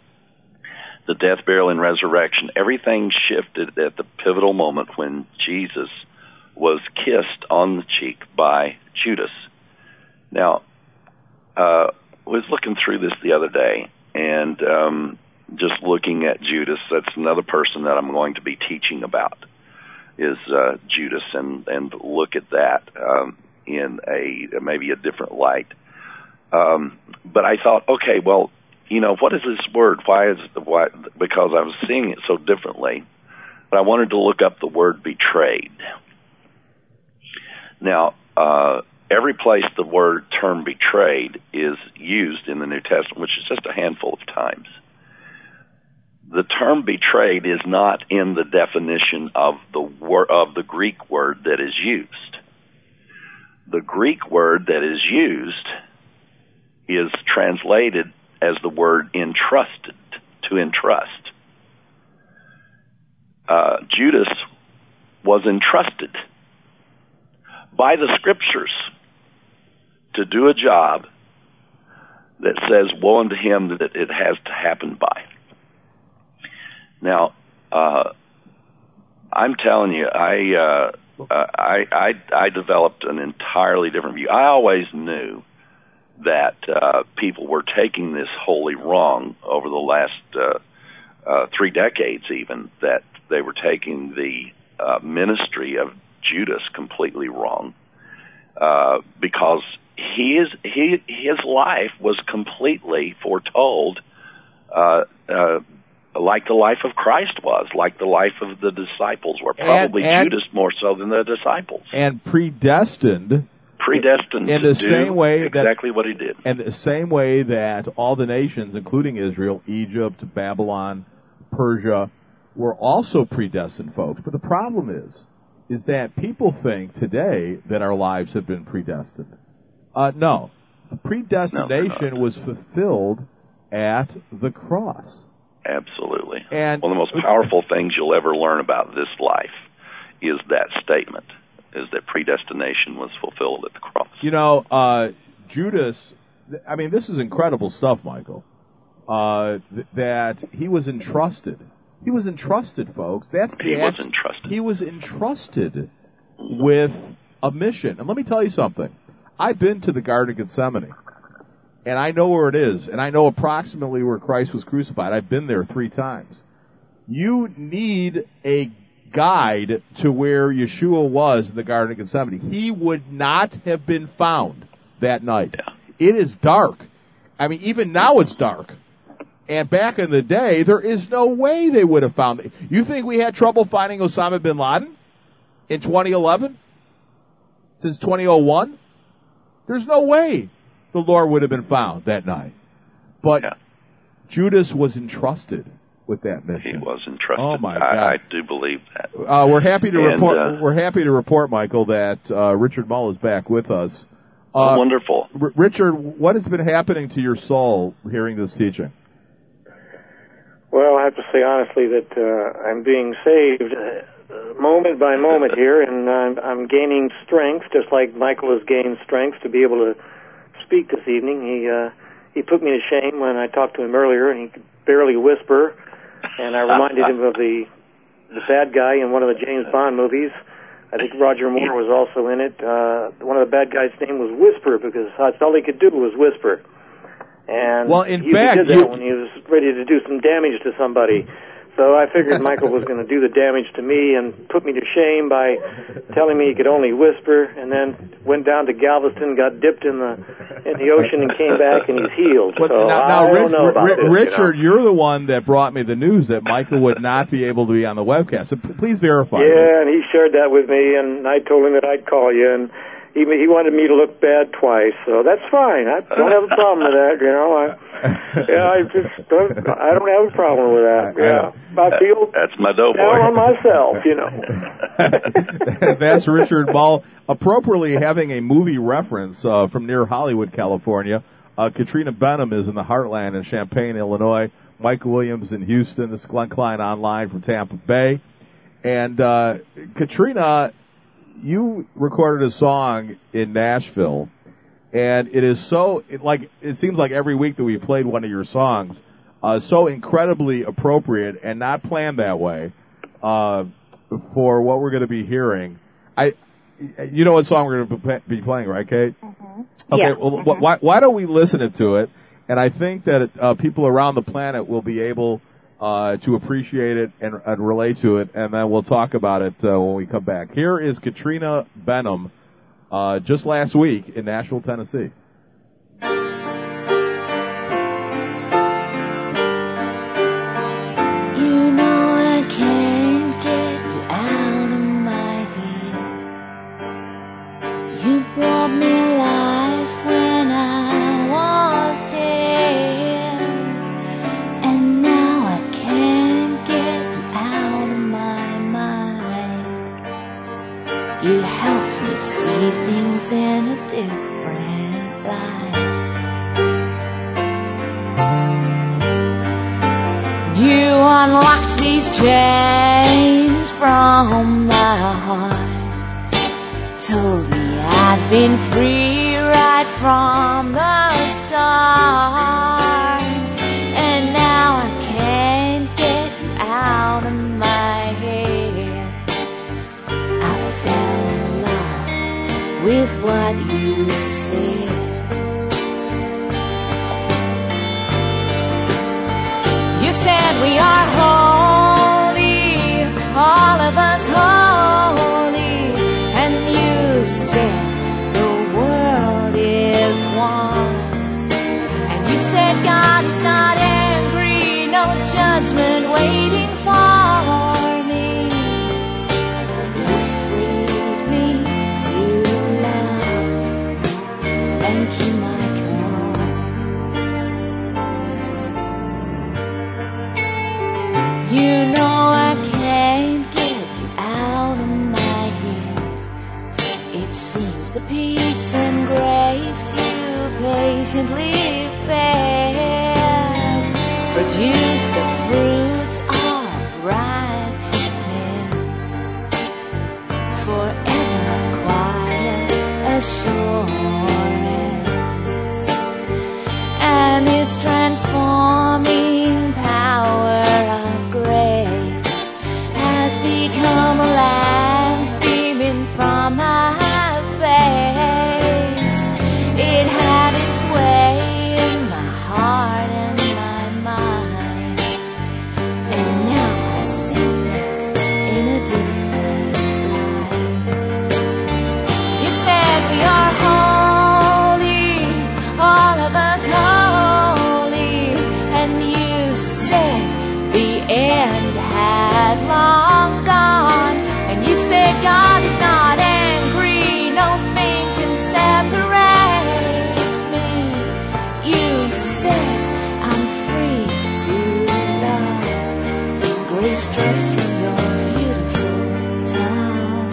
the death, burial, and resurrection. Everything shifted at the pivotal moment when Jesus was kissed on the cheek by Judas. Now, uh, I was looking through this the other day, and um, just looking at Judas, that's another person that I'm going to be teaching about, is uh, Judas, and, and look at that um, in a maybe a different light. Um, but I thought, okay, well, you know, what is this word? Why is why? Because I was seeing it so differently. But I wanted to look up the word betrayed. Now, uh, every place the word term betrayed is used in the New Testament, which is just a handful of times, the term betrayed is not in the definition of the wor- of the Greek word that is used. The Greek word that is used is translated as the word entrusted, to entrust. Uh, Judas was entrusted by the Scriptures to do a job that says, woe unto him that it has to happen by. Now, uh, I'm telling you, I, uh, I, I, I developed an entirely different view. I always knew that uh, people were taking this wholly wrong over the last uh, uh, three decades even, that they were taking the uh, ministry of Judas completely wrong, uh, because his, he, his life was completely foretold uh, uh, like the life of Christ was, like the life of the disciples were, probably and, and, Judas more so than the disciples. And predestined predestined in to the do same way exactly that, what he did. And the same way that all the nations, including Israel, Egypt, Babylon, Persia, were also predestined, folks. But the problem is, is that people think today that our lives have been predestined. Uh, no. Predestination no, was fulfilled at the cross. Absolutely. And one of the most powerful things you'll ever learn about this life is that statement, is that predestination was fulfilled at the cross. You know, uh, Judas, I mean, this is incredible stuff, Michael, uh, th- that he was entrusted. He was entrusted, folks. That's the He act- was entrusted. He was entrusted with a mission. And let me tell you something. I've been to the Garden of Gethsemane, and I know where it is, and I know approximately where Christ was crucified. I've been there three times. You need a guide to where Yeshua was in the Garden of Gethsemane. He would not have been found that night. Yeah. It is dark. I mean, even now it's dark. And back in the day, there is no way they would have found it. You think we had trouble finding Osama bin Laden in twenty eleven? Since twenty oh one? There's no way the Lord would have been found that night. But yeah. Judas was entrusted. with that mission. He was entrusted. Oh my God. I, I do believe that. Uh, we're happy to and, report. Uh, we're happy to report, Michael, that uh, Richard Mull is back with us. Uh, oh, wonderful, R- Richard. What has been happening to your soul hearing this teaching? Well, I have to say honestly that uh, I'm being saved uh, moment by moment here, and I'm, I'm gaining strength, just like Michael has gained strength to be able to speak this evening. He uh, he put me to shame when I talked to him earlier, and he could barely whisper, and I reminded him of the the bad guy in one of the James Bond movies. I think Roger Moore was also in it. Uh, one of the bad guys' name was Whisper, because that's all he could do was whisper. And well, in he fact, did that you... when he was ready to do some damage to somebody. So I figured Michael was going to do the damage to me and put me to shame by telling me he could only whisper, and then went down to Galveston, got dipped in the in the ocean, and came back, and he's healed. But so now, I now, don't Rich, know about R- this, Richard, you know. you're the one that brought me the news that Michael would not be able to be on the webcast. So p- please verify. Yeah, this. and he shared that with me, and I told him that I'd call you, and he he wanted me to look bad twice, so that's fine. I don't have a problem with that, you know. I, yeah, I just don't, I don't have a problem with that. Yeah, I feel that's my dough boy. down on myself, you know. That's Richard Mull, appropriately having a movie reference uh, from near Hollywood, California. Uh, Katrina Benham is in the heartland in Champaign, Illinois. Michael Williams in Houston. This is Glenn Klein online from Tampa Bay. And uh, Katrina, you recorded a song in Nashville, and it is so, it, like, it seems like every week that we played one of your songs, uh, so incredibly appropriate and not planned that way, uh, for what we're going to be hearing. I, you know what song we're going to be playing, right, Kate? Mm-hmm. Okay, Yeah. well, Mm-hmm. why, why don't we listen to it? And I think that uh, people around the planet will be able uh, to appreciate it and, and relate to it, and then we'll talk about it uh, when we come back. Here is Katrina Benham, uh, just last week in Nashville, Tennessee. You know I can't get you out of my head. You brought me life when I was dead, and now I can't get you out of my mind. You helped me see things in a different light. You unlocked these chains from my heart, told me I'd been free right from the start, and now I can't get you out of my head. I fell in love with what you said. You said we are holy, all of us holy, and you said the world is one, and you said God is not angry, no judgment waiting for me. You freed me to love and keep my You know I can't get you out of my head. It seems the peace and grace you patiently fed streets from your beautiful town.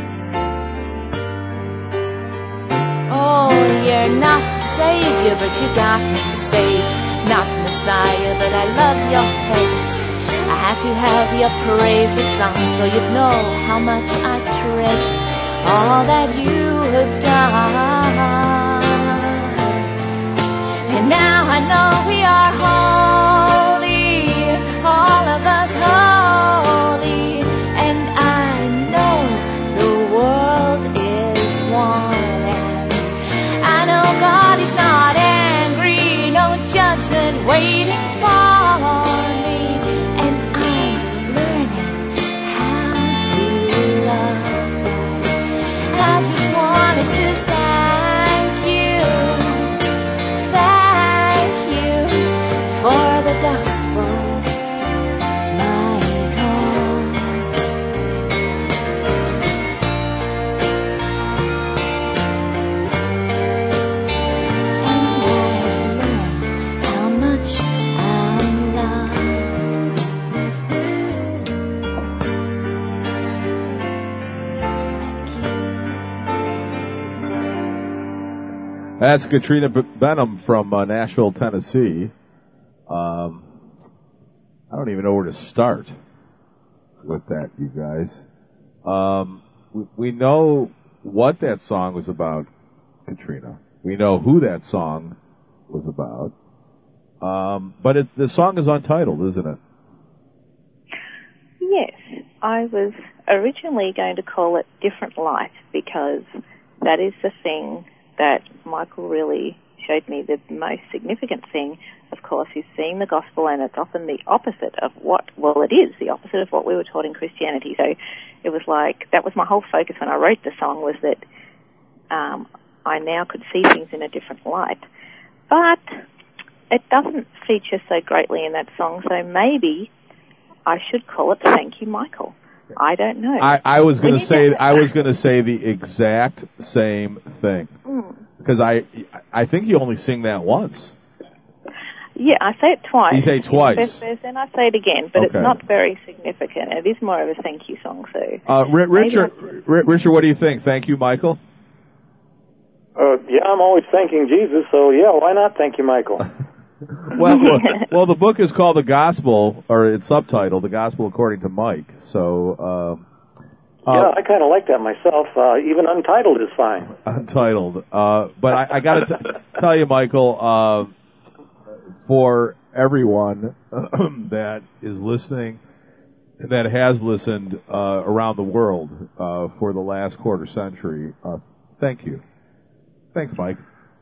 Oh, you're not the Savior, but you got me saved. Not Messiah, but I love your face. I had to have your praises sung so you'd know how much I treasure all that you have done. And now I know we are holy, all of us holy. And I know the world is one. And I know God is not angry, no judgment waiting for me. And I'm learning how to love. I just wanted to thank you, thank you for the gospel, Michael. And I have learned how much I'm loved. That's Katrina B- Benham from uh, Nashville, Tennessee. Um, I don't even know where to start with that, you guys. Um, we, we know what that song was about, Katrina. We know who that song was about. Um, but it, the song is untitled, isn't it? Yes, I was originally going to call it Different Light because that is the thing that Michael really showed me. The most significant thing, of course, is seeing the gospel, and it's often the opposite of what, well, it is the opposite of what we were taught in Christianity. So it was like, that was my whole focus when I wrote the song, was that um, I now could see things in a different light. But it doesn't feature so greatly in that song, so maybe I should call it Thank You, Michael. I don't know. I, I was going to say I was going to say the exact same thing because I I think you only sing that once. Yeah, I say it twice. You say it twice. First verse, then I say it again, but Okay. it's not very significant. It is more of a thank you song. So, Uh, R- Richard, R- Richard, what do you think? Thank you, Michael. Uh, yeah, I'm always thanking Jesus, so yeah, why not thank you, Michael? Well, well, well, the book is called The Gospel, or it's subtitled The Gospel According to Mike. So, um, uh, yeah, I kind of like that myself. Uh, even untitled is fine. Untitled. Uh, but I, I got to tell you, Michael, uh, for everyone that is listening, that has listened uh, around the world uh, for the last quarter century, uh, thank you. Thanks, Mike.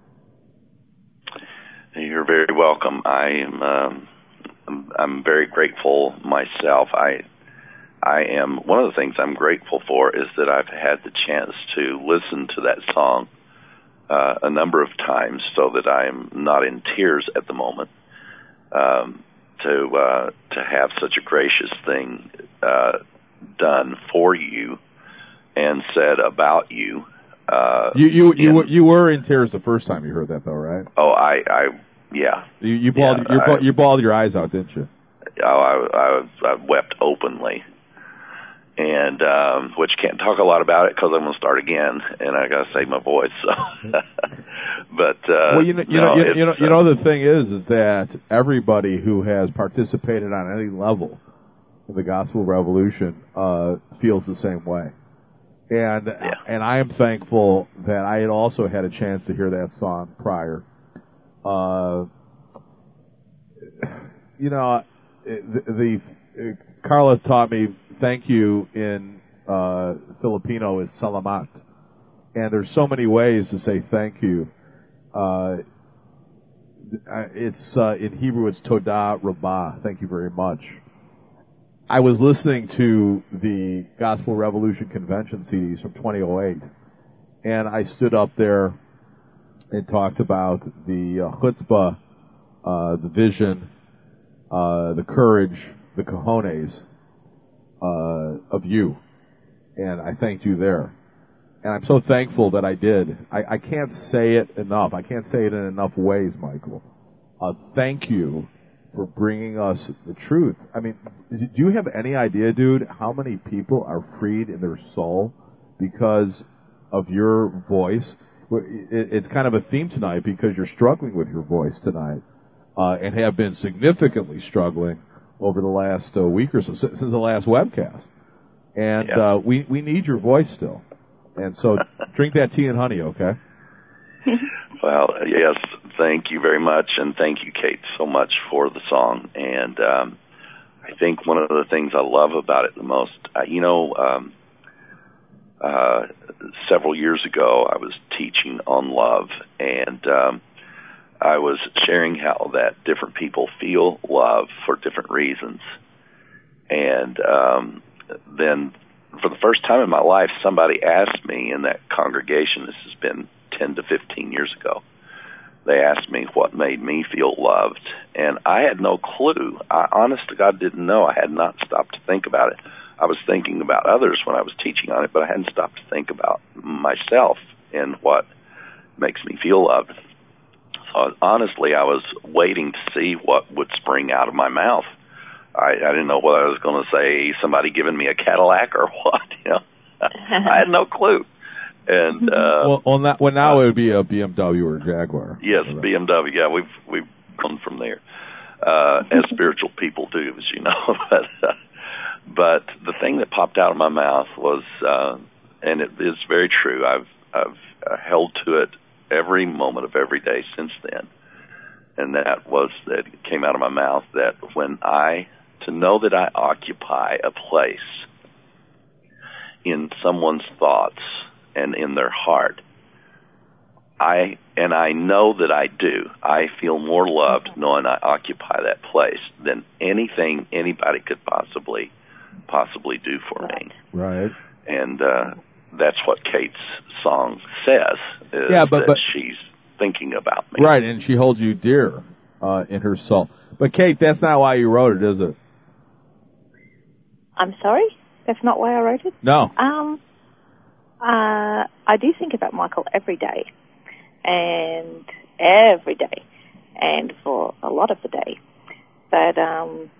You're very welcome. I am. Um, I'm, I'm very grateful myself. I. I am. One of the things I'm grateful for is that I've had the chance to listen to that song uh, a number of times, so that I'm not in tears at the moment. Um, to uh, to have such a gracious thing uh, done for you and said about you. Uh, You you you in, were, you were in tears the first time you heard that, though, right? Oh, I, I yeah. You you bawled yeah, you, I, bawled, you bawled your eyes out, didn't you? Oh, I, I, I wept openly, and um, which can't talk a lot about it because I'm going to start again, and I got to save my voice. So, but uh, well, you know, you no, know, you, you know, you uh, know, the thing is, is that everybody who has participated on any level in the gospel revolution uh, feels the same way. And yeah. and I am thankful that I had also had a chance to hear that song prior. Uh, you know, the, the uh, Carla taught me thank you in uh, Filipino is salamat, and there's so many ways to say thank you. Uh, it's uh, in Hebrew it's todah rabbah, thank you very much. I was listening to the Gospel Revolution Convention C Ds from twenty oh eight, and I stood up there and talked about the uh, chutzpah, uh, the vision, uh, the courage, the cojones uh, of you, and I thanked you there. And I'm so thankful that I did. I, I can't say it enough. I can't say it in enough ways, Michael. Uh, thank you for bringing us the truth. I mean, do you have any idea, dude, how many people are freed in their soul because of your voice? It's kind of a theme tonight because you're struggling with your voice tonight, uh, and have been significantly struggling over the last uh, week or so, since the last webcast. And yeah. uh, we, we need your voice still. And so drink that tea and honey, okay? Well, yes, thank you very much, and thank you, Kate, so much for the song. And um, I think one of the things I love about it the most, uh, you know, um, uh, several years ago I was teaching on love, and um, I was sharing how that different people feel love for different reasons. And um, then for the first time in my life, somebody asked me in that congregation, this has been ten to fifteen years ago, they asked me what made me feel loved, and I had no clue. I, honest to God, didn't know. I had not stopped to think about it. I was thinking about others when I was teaching on it, but I hadn't stopped to think about myself and what makes me feel loved. So honestly, I was waiting to see what would spring out of my mouth. I, I didn't know whether I was going to say somebody giving me a Cadillac or what. You know, I had no clue. And uh, well, on that, well, now it would be a B M W or a Jaguar. Yes, B M W. Yeah, we've we've gone from there, uh, as spiritual people do, as you know. but uh, but the thing that popped out of my mouth was, uh, and it is very true. I've I've uh, held to it every moment of every day since then, and that was that it came out of my mouth that when I to know that I occupy a place in someone's thoughts and in their heart, I and I know that I do. I feel more loved knowing I occupy that place than anything anybody could possibly possibly do for me. Right. And uh, that's what Kate's song says. Is yeah, but, that but she's thinking about me. Right, and she holds you dear uh, in her soul. But Kate, that's not why you wrote it, is it? I'm sorry? That's not why I wrote it? No. Um. Uh, I do think about Michael every day, and every day, and for a lot of the day. But, um,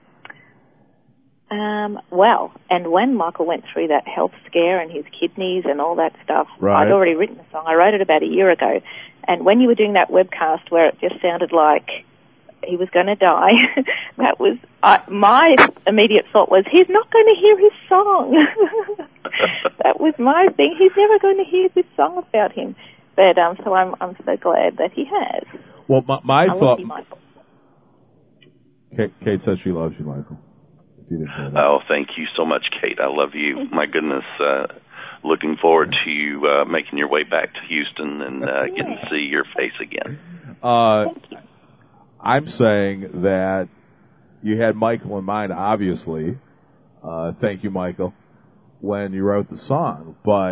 um, well, and when Michael went through that health scare and his kidneys and all that stuff, right. I'd already written the song. I wrote it about a year ago. And when you were doing that webcast where it just sounded like he was going to die, that was, uh, my immediate thought was, he's not going to hear his song. That was my thing. He's never going to hear this song about him. But, um, so I'm, I'm so glad that he has. Well, my, my I thought. love you, Michael. Kate, Kate says she loves you, Michael. If you didn't know that. Oh, thank you so much, Kate. I love you. My goodness, uh, looking forward to you, uh, making your way back to Houston and, uh, getting to see your face again. Uh, I'm saying that you had Michael in mind, obviously. Uh, thank you, Michael, when you wrote the song. But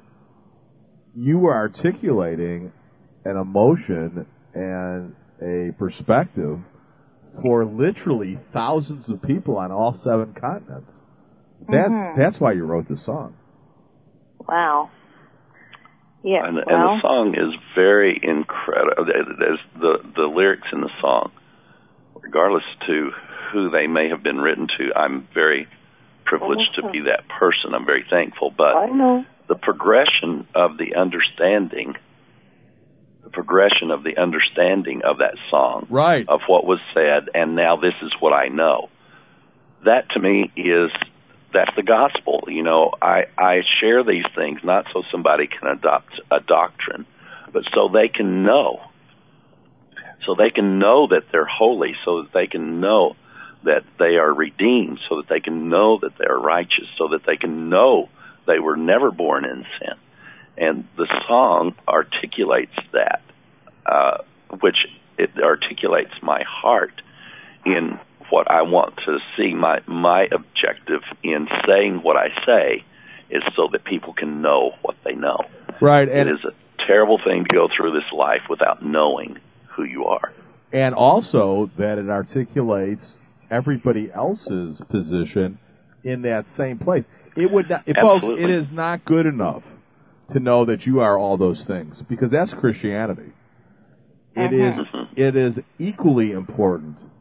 you were articulating an emotion and a perspective for literally thousands of people on all seven continents. That Mm-hmm. That's why you wrote the song. Wow. Yeah, and, well. and the song is very incredible. There's the the lyrics in the song, regardless to who they may have been written to, I'm very privileged to be that person. I'm very thankful. But I know. the progression of the understanding, the progression of the understanding of that song, right, of what was said, and now this is what I know. That to me is. That's the gospel. You know, I, I share these things not so somebody can adopt a doctrine, but so they can know. So they can know that they're holy, so that they can know that they are redeemed, so that they can know that they are righteous, so that they can know they were never born in sin. And the song articulates that, uh, which it articulates my heart in what I want to see. My my objective in saying what I say is so that people can know what they know. Right. And it is a terrible thing to go through this life without knowing who you are. And also that it articulates everybody else's position in that same place. It would not, folks, it is not good enough to know that you are all those things, because that's Christianity. It is, it is equally important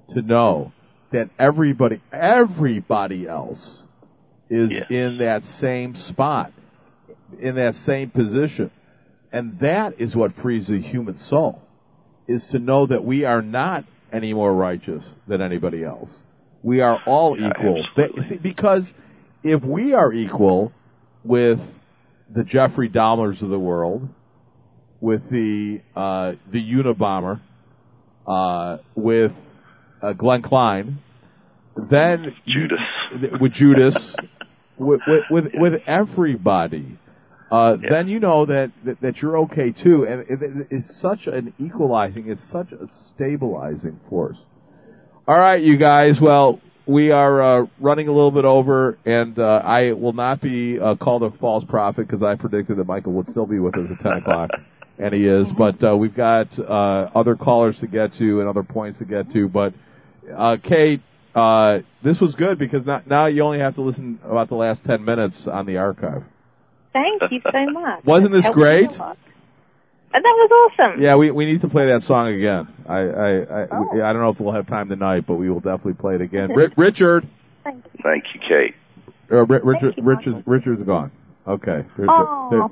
to know that everybody, everybody else is yes. in that same spot, in that same position. And that is what frees the human soul, is to know that we are not any more righteous than anybody else. We are all yeah, equal. They, see, because if we are equal with the Jeffrey Dahmers of the world, with the uh, the Unabomber, uh, with uh, Glenn Klein, then Judas, you, with Judas, with with with, with everybody, uh, yeah. then you know that, that that you're okay too, and it, it's such an equalizing, it's such a stabilizing force. All right, you guys. Well, we are uh, running a little bit over, and uh, I will not be uh, called a false prophet because I predicted that Michael would still be with us at ten o'clock. And he is, but uh, we've got uh, other callers to get to and other points to get to. But uh, Kate, uh, this was good because not, now you only have to listen about the last ten minutes on the archive. Thank you so much. Wasn't this great? That was awesome. Yeah, we we need to play that song again. I I I, oh. I don't know if we'll have time tonight, but we will definitely play it again. R- Richard. Thank you. Thank you, Kate. Uh, R- Richard, you, Richard's, Richard's gone. Okay. Oh.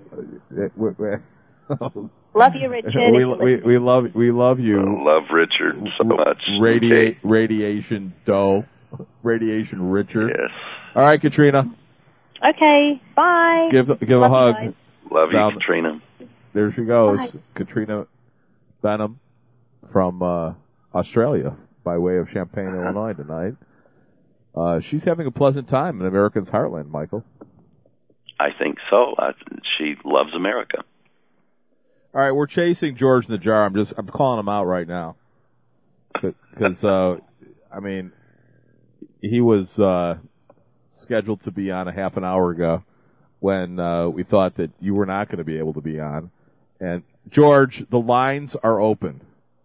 Love you, Richard. we, we we love we love you. I love Richard so much. Radi- radiation Doe, radiation Richard. Yes. All right, Katrina. Okay. Bye. Give give love a hug. You love you, Down. Katrina. There she goes, Bye. Katrina Benham from uh, Australia by way of Champaign, Illinois tonight. Uh, she's having a pleasant time in America's heartland, Michael. I think so. I, she loves America. All right, we're chasing George Najar. I'm just I'm calling him out right now because uh, I mean he was uh, scheduled to be on a half an hour ago when uh, we thought that you were not going to be able to be on. And George, the lines are open.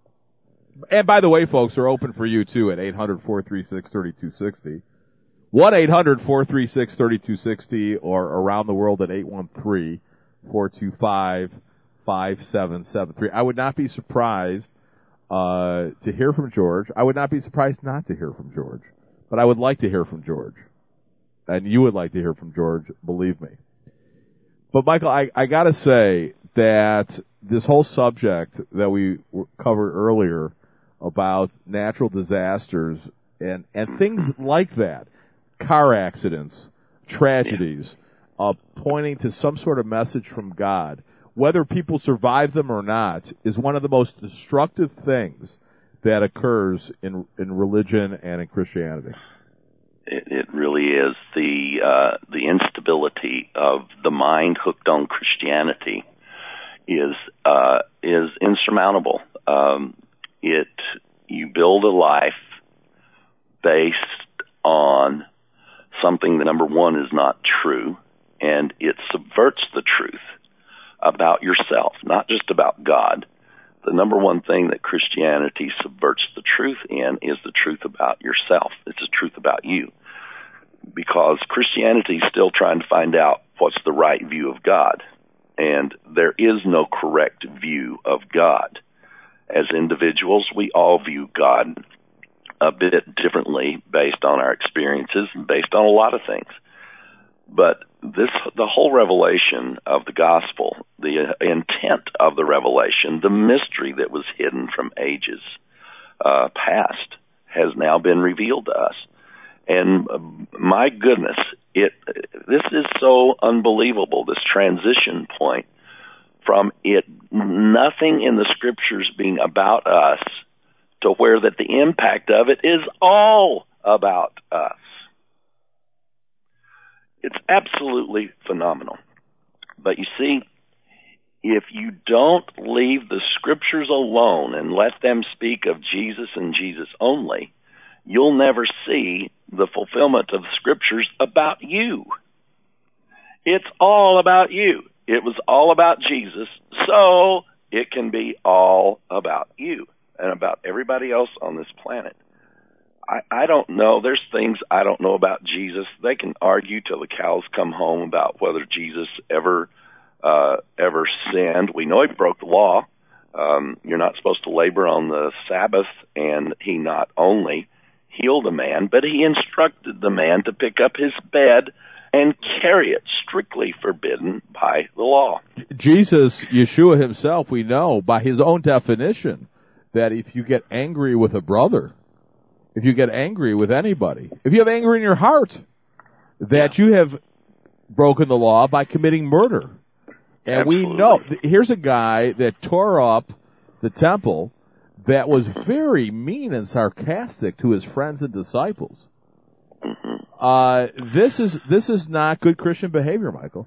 And by the way, folks, they're open for you too at eight hundred, four three six, three two six zero. one eight hundred, four three six, three two six zero or around the world at eight one three, four two five, five seven seven three. I would not be surprised uh, to hear from George. I would not be surprised not to hear from George. But I would like to hear from George. And you would like to hear from George, believe me. But Michael, I, I gotta say that this whole subject that we covered earlier about natural disasters and, and things like that, car accidents, tragedies, uh, pointing to some sort of message from God, whether people survive them or not, is one of the most destructive things that occurs in in religion and in Christianity. It, it really is. The uh, the instability of the mind hooked on Christianity is uh, is insurmountable. Um, it you build a life based on something that, number one, is not true, and it subverts the truth about yourself, not just about God. The number one thing that Christianity subverts the truth in is the truth about yourself. It's the truth about you. Because Christianity is still trying to find out what's the right view of God. And there is no correct view of God. As individuals, we all view God a bit differently based on our experiences and based on a lot of things. But this, the whole revelation of the gospel, the intent of the revelation, the mystery that was hidden from ages uh, past has now been revealed to us. And uh, my goodness, it this is so unbelievable, this transition point from it nothing in the scriptures being about us to where that the impact of it is all about us. It's absolutely phenomenal. But you see, if you don't leave the scriptures alone and let them speak of Jesus and Jesus only, you'll never see the fulfillment of the scriptures about you. It's all about you. It was all about Jesus, so it can be all about you and about everybody else on this planet. I, I don't know. There's things I don't know about Jesus. They can argue till the cows come home about whether Jesus ever uh, ever sinned. We know he broke the law. Um, you're not supposed to labor on the Sabbath, and he not only healed a man, but he instructed the man to pick up his bed and carry it, strictly forbidden by the law. Jesus, Yeshua himself, we know by his own definition that if you get angry with a brother, if you get angry with anybody, if you have anger in your heart, that yeah. you have broken the law by committing murder. And Absolutely. we know, here's a guy that tore up the temple that was very mean and sarcastic to his friends and disciples. Mm-hmm. Uh, this is this is not good Christian behavior, Michael.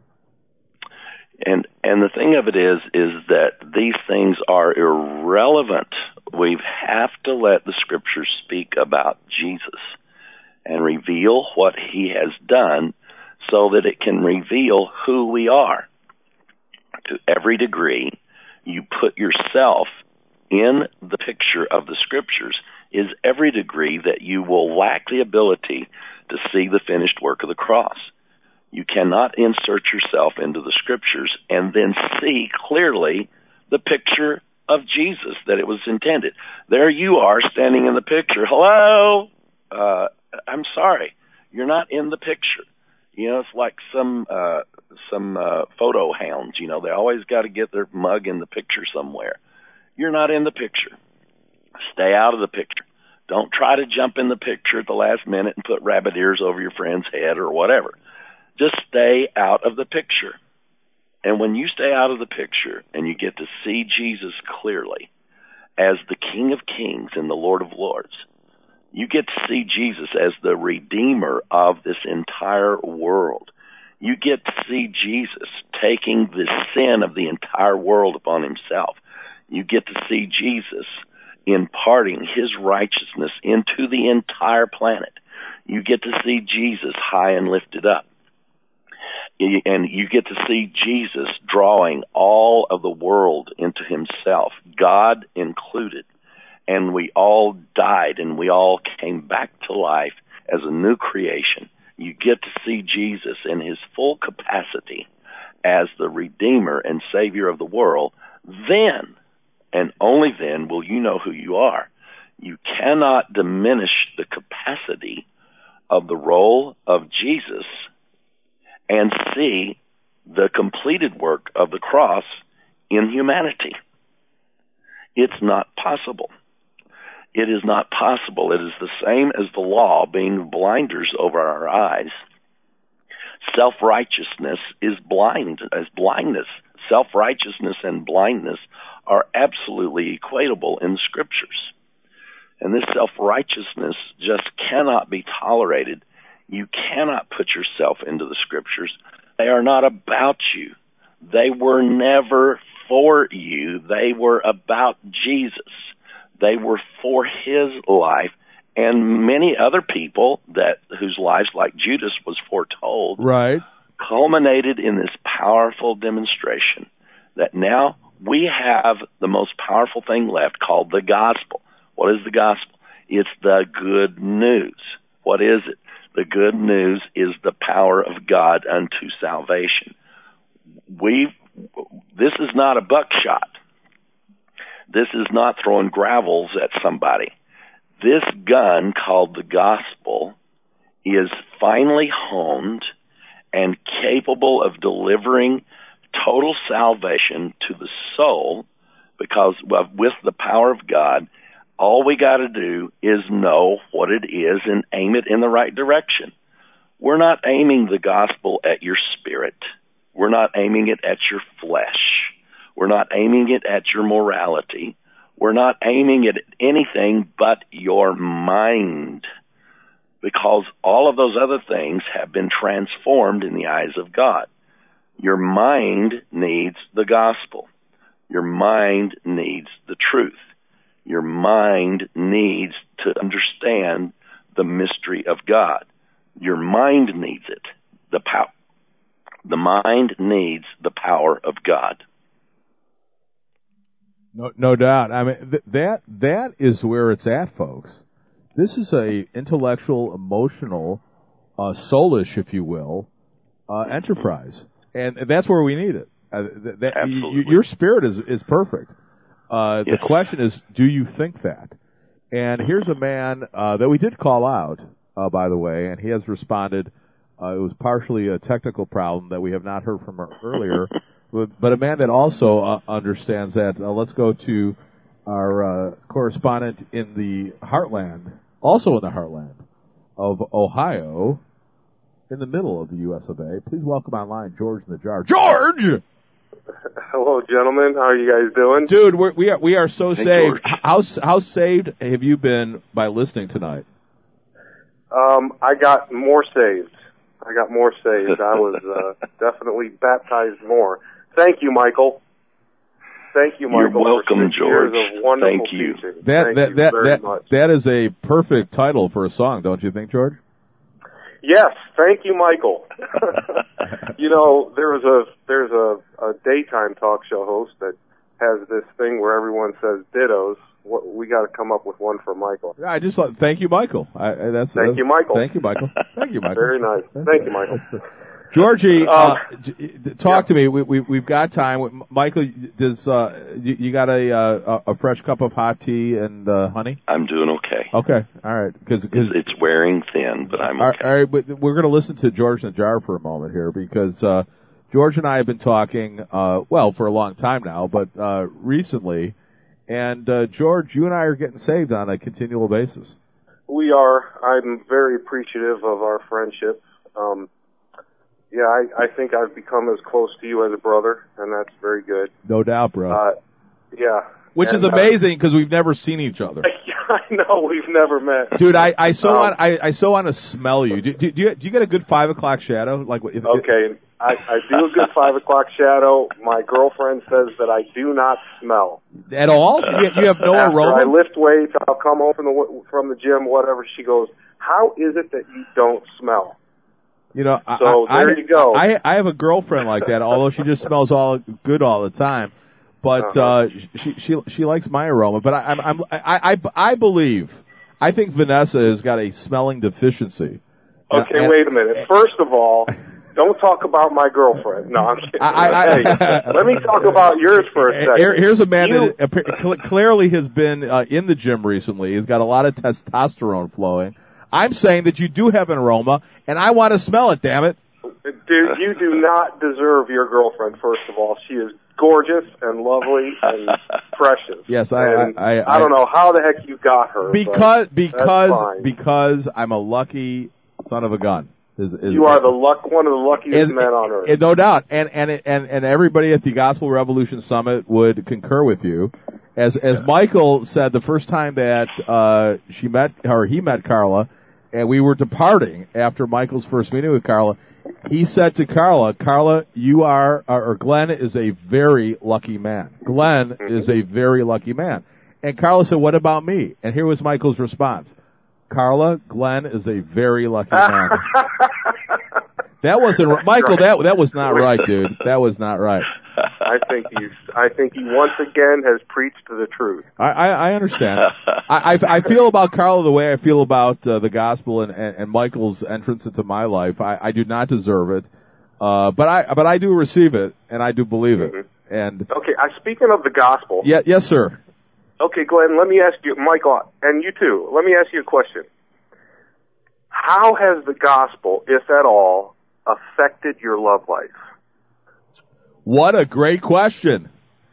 And and the thing of it is, is that these things are irrelevant. We have to let the Scriptures speak about Jesus and reveal what he has done so that it can reveal who we are. To every degree you put yourself in the picture of the Scriptures is every degree that you will lack the ability to see the finished work of the cross. You cannot insert yourself into the Scriptures and then see clearly the picture of Jesus that it was intended. There you are standing in the picture. Hello? Uh, I'm sorry. You're not in the picture. You know, it's like some uh, some uh, photo hounds. You know, they always got to get their mug in the picture somewhere. You're not in the picture. Stay out of the picture. Don't try to jump in the picture at the last minute and put rabbit ears over your friend's head or whatever. Just stay out of the picture. And when you stay out of the picture and you get to see Jesus clearly as the King of Kings and the Lord of Lords, you get to see Jesus as the Redeemer of this entire world. You get to see Jesus taking the sin of the entire world upon himself. You get to see Jesus imparting his righteousness into the entire planet. You get to see Jesus high and lifted up. And you get to see Jesus drawing all of the world into himself, God included. And we all died and we all came back to life as a new creation. You get to see Jesus in his full capacity as the Redeemer and Savior of the world. Then, and only then, will you know who you are. You cannot diminish the capacity of the role of Jesus and see the completed work of the cross in humanity. It's not possible. It is not possible. It is the same as the law being blinders over our eyes. Self-righteousness is blind, as blindness. Self-righteousness and blindness are absolutely equatable in the Scriptures. And this self-righteousness just cannot be tolerated. You cannot put yourself into the Scriptures. They are not about you. They were never for you. They were about Jesus. They were for his life, and many other people that whose lives, like Judas, was foretold, right, culminated in this powerful demonstration that now we have the most powerful thing left called the gospel. What is the gospel? It's the good news. What is it? The good news is the power of God unto salvation. We, this is not a buckshot. This is not throwing gravels at somebody. This gun called the gospel is finely honed and capable of delivering total salvation to the soul because with the power of God, all we got to do is know what it is and aim it in the right direction. We're not aiming the gospel at your spirit. We're not aiming it at your flesh. We're not aiming it at your morality. We're not aiming it at anything but your mind, because all of those other things have been transformed in the eyes of God. Your mind needs the gospel. Your mind needs the truth. Your mind needs to understand the mystery of God. Your mind needs it. The power. The mind needs the power of God. No, no doubt. I mean, th- that that is where it's at, folks. This is a intellectual, emotional, uh, soulish, if you will, uh, enterprise, and that's where we need it. Uh, th- that, Absolutely. Y- your spirit is is perfect. Uh, yes. The question is, do you think that? And here's a man uh, that we did call out, uh, by the way, and he has responded. Uh, it was partially a technical problem that we have not heard from earlier, but, but a man that also uh, understands that. Uh, let's go to our uh, correspondent in the heartland, also in the heartland of Ohio, in the middle of the U S of A. Please welcome online George in the Jar. George! Hello, gentlemen. How are you guys doing? Dude, we're, we are we are so hey, saved. George. How how saved have you been by listening tonight? Um, I got more saved. I got more saved. I was uh, definitely baptized more. Thank you, Michael. Thank you, Michael. You're welcome, for six George. Years of wonderful Thank you. teaching. That Thank that you that very that, much. that is a perfect title for a song, don't you think, George? Yes, thank you, Michael. You know, there's a there's a, a daytime talk show host that has this thing where everyone says dittos. What, we got to come up with one for Michael. Yeah, I just like, thank you, Michael. I, I, that's Thank that's, you, Michael. Thank you, Michael. Thank you, Michael. Very nice. That's Thank it. you, Michael. Georgie, uh, Um, talk yeah. to me. We, we we've got time. Michael, does uh, you, you got a uh, a fresh cup of hot tea and uh, honey? I'm doing okay. Okay, all right. Because It's, it's wearing thin, but I'm all okay. right, all right, but we're going to listen to George in the Jar for a moment here because uh, George and I have been talking, uh, well, for a long time now, but uh, recently. And uh, George, you and I are getting saved on a continual basis. We are. I'm very appreciative of our friendship. Um, yeah, I, I think I've become as close to you as a brother, and that's very good. No doubt, bro. Uh, yeah. Which and, is amazing because we've never seen each other. Uh, I know, we've never met. Dude, I, I so um, want I, I so want to smell you. Do, do, do you. do you get a good five o'clock shadow? Like if, Okay, I, I do a good five o'clock shadow. My girlfriend says that I do not smell. At all? You, you have no After aroma? I lift weights, I'll come home from the, from the gym, whatever. She goes, how is it that you don't smell? You know, I, So I, there you go. I, I have a girlfriend like that, although she just smells all good all the time. But Uh-huh. uh, she she she likes my aroma. But I, I'm I'm I, I I believe I think Vanessa has got a smelling deficiency. Okay, And- wait a minute. First of all, don't talk about my girlfriend. No, I'm kidding. I- I- Hey, let me talk about yours for a second. Here, here's a man You- that appa- cl- clearly has been uh, in the gym recently. He's got a lot of testosterone flowing. I'm saying that you do have an aroma, and I want to smell it. Damn it! Dude, you do not deserve your girlfriend, first of all. She is gorgeous and lovely and precious. Yes, I- And I- I- I don't know how the heck you got her. Because but because that's fine. because I'm a lucky son of a gun. Is, is, You are the luck, one of the luckiest and, men on earth. and no doubt, and and and and everybody at the Gospel Revolution Summit would concur with you. As as Michael said, the first time that uh, she met or he met Carla, and we were departing after Michael's first meeting with Carla, he said to Carla, "Carla, you are or Glenn is a very lucky man. Glenn Mm-hmm. is a very lucky man." And Carla said, "What about me?" And here was Michael's response. Carla, Glenn is a very lucky man. That wasn't right. Michael. That that was not right, dude. That was not right. I think he's. I think he once again has preached the truth. I I, I understand. I, I I feel about Carla the way I feel about uh, the gospel and, and and Michael's entrance into my life. I I do not deserve it, uh, but I but I do receive it and I do believe it. Mm-hmm. And Okay, I speaking of the gospel. yeah, yes, sir. Okay, Glenn, let me ask you, Michael, and you too, let me ask you a question. How has the gospel, if at all, affected your love life? What a great question.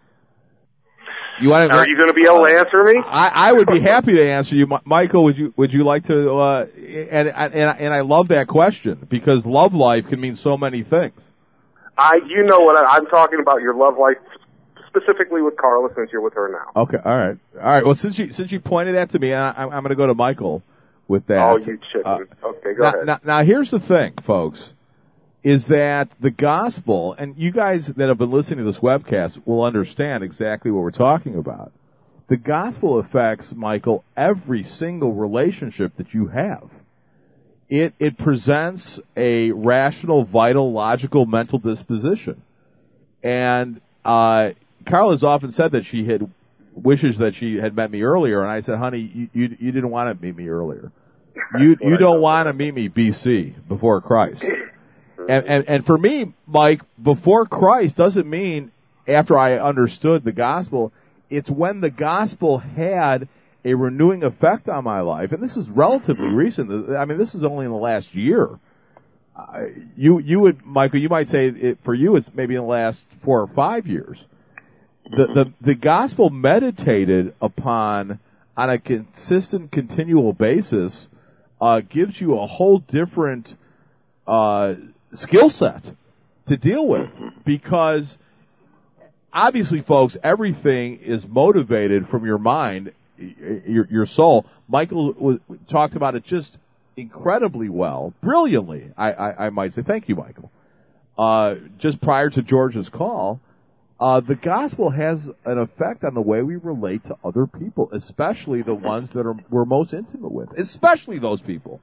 You want to? Are you going to be able to answer me? I, I would be happy to answer you, Mi- Michael. Would you Would you like to? Uh, and and and I love that question because love life can mean so many things. I, you know what I, I'm talking about, your love life, specifically with Carla, since you're with her now. Okay, all right, all right. Well, since you since you pointed that to me, I, I'm going to go to Michael with that. Oh, you chicken. Uh, okay, go now, ahead. now, now, here's the thing, folks, is that the gospel, and you guys that have been listening to this webcast will understand exactly what we're talking about. The gospel affects, Michael, every single relationship that you have. It it presents a rational, vital, logical, mental disposition. And uh, Carla's often said that she had wishes that she had met me earlier, and I said, honey, you you, you didn't want to meet me earlier. You you don't want to meet me B C, before Christ. And, and and for me, Mike, before Christ doesn't mean after I understood the gospel. it's when the gospel had a renewing effect on my life, and this is relatively recent. I mean, this is only in the last year. Uh, you, you would, Michael, you might say it, for you it's maybe in the last four or five years. The, the, the gospel meditated upon on a consistent, continual basis, uh, gives you a whole different, uh, skill set to deal with, because obviously, folks, everything is motivated from your mind, your, your soul. Michael was, talked about it just incredibly well, brilliantly, I, I, I might say. Thank you, Michael. Uh, just prior to George's call, uh, the gospel has an effect on the way we relate to other people, especially the ones that are we're most intimate with, especially those people.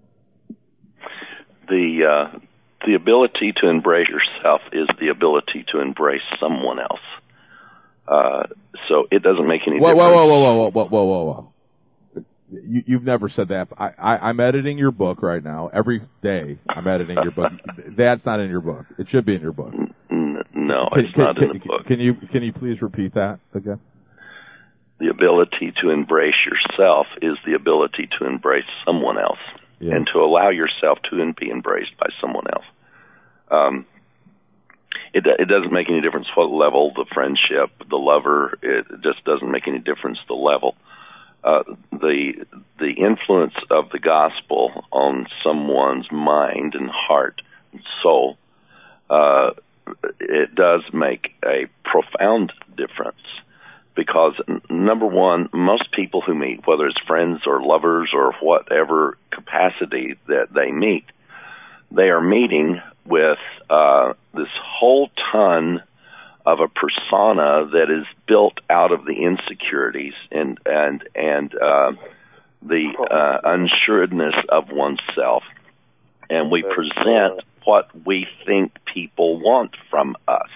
The uh, the ability to embrace yourself is the ability to embrace someone else. Uh, so it doesn't make any whoa, difference. Whoa, whoa, whoa, whoa, whoa, whoa, whoa. You, you've never said that. I, I, I'm editing your book right now. Every day I'm editing your book. That's not in your book. It should be in your book. No, can, it's can, not can, in the book. Can you can you please repeat that again? The ability to embrace yourself is the ability to embrace someone else, yes, and to allow yourself to be embraced by someone else. Um, it it doesn't make any difference what level, the friendship, the lover. It just doesn't make any difference the level. Uh, the the influence of the gospel on someone's mind and heart and soul, uh, it does make a profound difference, because number one, most people who meet, whether it's friends or lovers or whatever capacity that they meet, they are meeting with uh, this whole ton of a persona that is built out of the insecurities and and and uh, the uh, unsuredness of oneself, and we present what we think people want from us.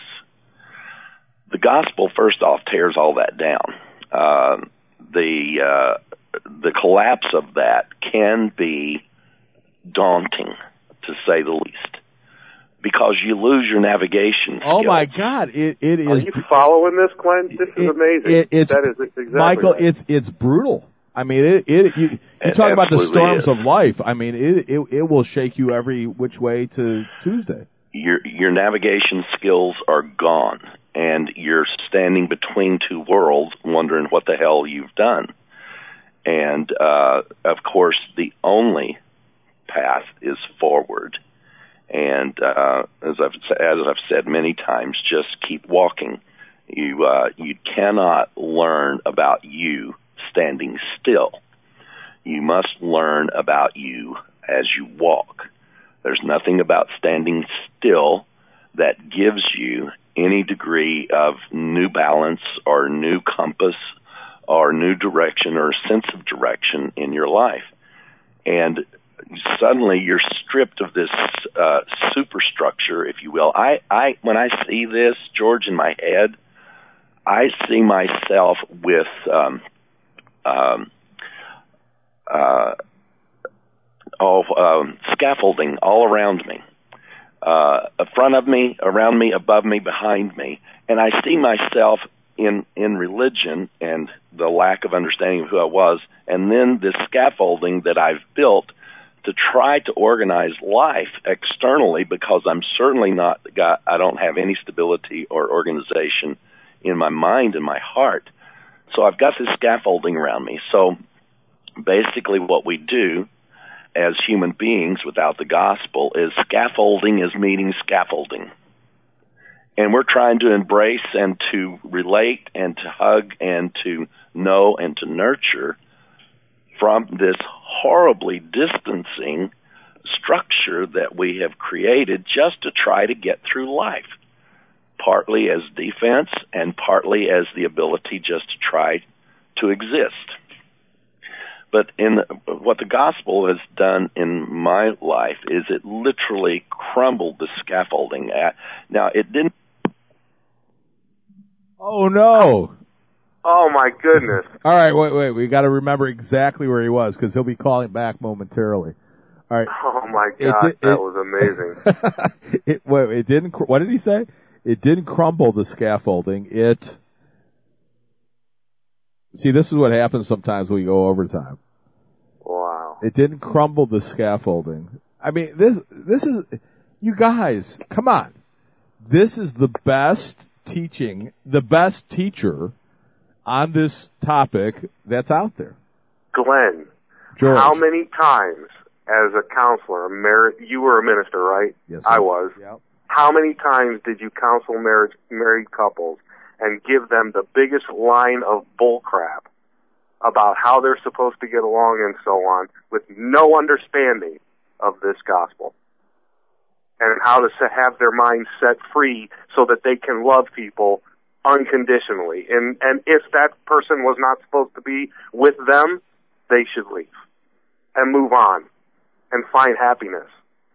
The gospel, first off, tears all that down. Uh, the uh, the collapse of that can be daunting, to say the least, because you lose your navigation skills. Oh my God! It it is. Are you following this, Glenn? This is it, amazing. It, it's, that is exactly Michael. Right. It's it's brutal. I mean, it it you, you talk about the storms is. of life. I mean, it, it it will shake you every which way to Tuesday. Your your navigation skills are gone, and you're standing between two worlds, wondering what the hell you've done. And uh, of course, the only path is forward. And uh, as I've as I've said many times, just keep walking. You uh, you cannot learn about you standing still. You must learn about you as you walk. There's nothing about standing still that gives you any degree of new balance or new compass or new direction or sense of direction in your life. And suddenly you're stripped of this uh, superstructure, if you will. I, I, when I see this, George, in my head, I see myself with um, um, uh, oh, um, scaffolding all around me, uh, in front of me, around me, above me, behind me, and I see myself in in religion and the lack of understanding of who I was, and then this scaffolding that I've built to try to organize life externally, because I'm certainly not got, I don't have any stability or organization in my mind and my heart. So I've got this scaffolding around me. So basically what we do as human beings without the gospel is scaffolding is meeting scaffolding. And we're trying to embrace and to relate and to hug and to know and to nurture from this horribly distancing structure that we have created just to try to get through life, partly as defense and partly as the ability just to try to exist. But in the, what the gospel has done in my life is it literally crumbled the scaffolding. At, now, it didn't... Oh, no. Oh, my goodness. All right, wait, wait. We got to remember exactly where he was, because he'll be calling back momentarily. All right. Oh, my God. It, that it, was amazing. it, wait, it didn't... What did he say? It didn't crumble the scaffolding. It... See, this is what happens sometimes when we go overtime. Wow. It didn't crumble the scaffolding. I mean, this, this is, you guys, come on. This is the best teaching, the best teacher on this topic that's out there. Glenn, George. How many times as a counselor, a mar- you were a minister, right? Yes, I sir. was. Yep. How many times did you counsel marriage, married couples and give them the biggest line of bullcrap about how they're supposed to get along and so on with no understanding of this gospel? And how to have their minds set free so that they can love people unconditionally. And, and if that person was not supposed to be with them, they should leave and move on and find happiness.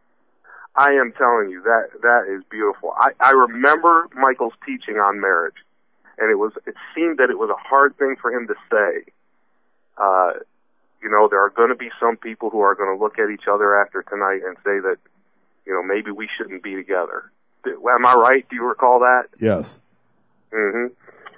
I am telling you, that that is beautiful. I, I remember Michael's teaching on marriage, and it was it seemed that it was a hard thing for him to say. Uh, you know, there are going to be some people who are going to look at each other after tonight and say that, you know, maybe we shouldn't be together. Am I right? Do you recall that? Yes. Mm-hmm.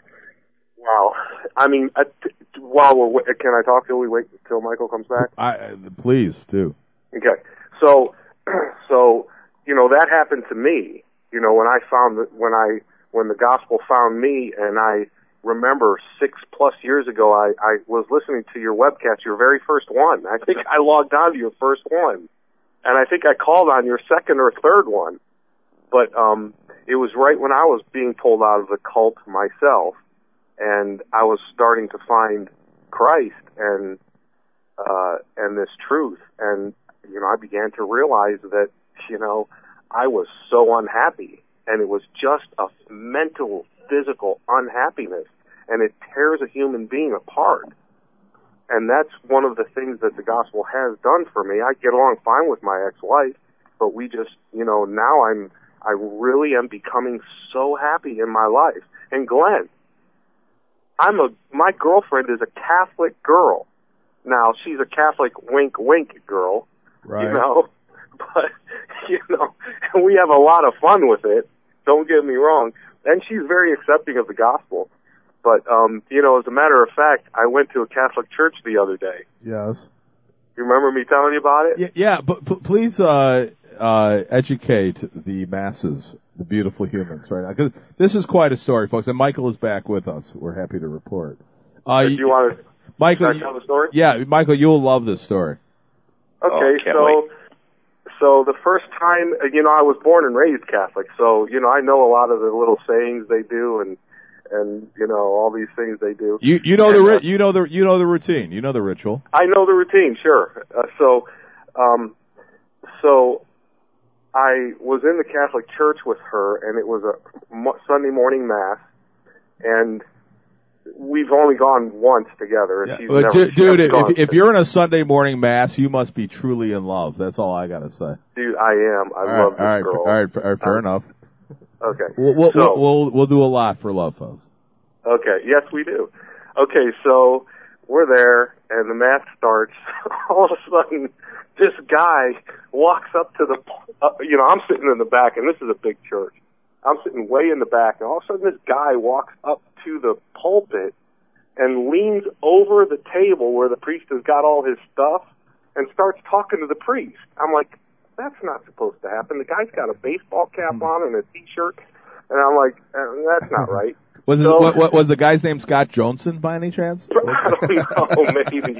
Wow. I mean, uh, t- while we're can I talk till we wait till Michael comes back? I please do. Okay. So, so you know that happened to me. You know when I found that when I when the gospel found me, and I remember six plus years ago, I I was listening to your webcast, your very first one. I think I logged on to your first one, and I think I called on your second or third one. But um, it was right when I was being pulled out of the cult myself, and I was starting to find Christ and uh, and this truth, and you know I began to realize that you know I was so unhappy, and it was just a mental, physical unhappiness, and it tears a human being apart. And that's one of the things that the gospel has done for me. I get along fine with my ex-wife, but we just, you know, now I'm, I really am becoming so happy in my life. And Glenn, I'm a, my girlfriend is a Catholic girl. Now, she's a Catholic wink wink girl, right. you know, but, you know, we have a lot of fun with it. Don't get me wrong. And she's very accepting of the gospel. But, um, you know, as a matter of fact, I went to a Catholic church the other day. Yes. You remember me telling you about it? Yeah, yeah but, but please uh, uh, educate the masses, the beautiful humans, right now. Because this is quite a story, folks. And Michael is back with us. We're happy to report. Uh, if you want to Michael, tell the story? Yeah, Michael, you'll love this story. Okay, oh, so wait. so the first time, you know, I was born and raised Catholic, so, you know, I know a lot of the little sayings they do and and you know all these things they do. You you know and, the uh, you know the you know the routine. You know the ritual. I know the routine, sure. Uh, so, um, so I was in the Catholic Church with her, and it was a mo- Sunday morning mass, and we've only gone once together. Yeah. She's Well, never, dude, she's never dude gone if, if you're in a Sunday morning mass, you must be truly in love. That's all I gotta say. Dude, I am. I all love right, this all right, girl. all right, all right, fair Um, enough. Okay. We'll we'll, so, we'll we'll do a lot for love, folks. Okay, yes, we do. Okay, so we're there, and the mass starts. All of a sudden, this guy walks up to the, uh, you know, I'm sitting in the back, and this is a big church. I'm sitting way in the back, and all of a sudden this guy walks up to the pulpit and leans over the table where the priest has got all his stuff and starts talking to the priest. I'm like, that's not supposed to happen. The guy's got a baseball cap on and a T-shirt, and I'm like, uh, that's not right. Was so, it, what, what, was the guy's name Scott Johnson by any chance? I don't know, maybe.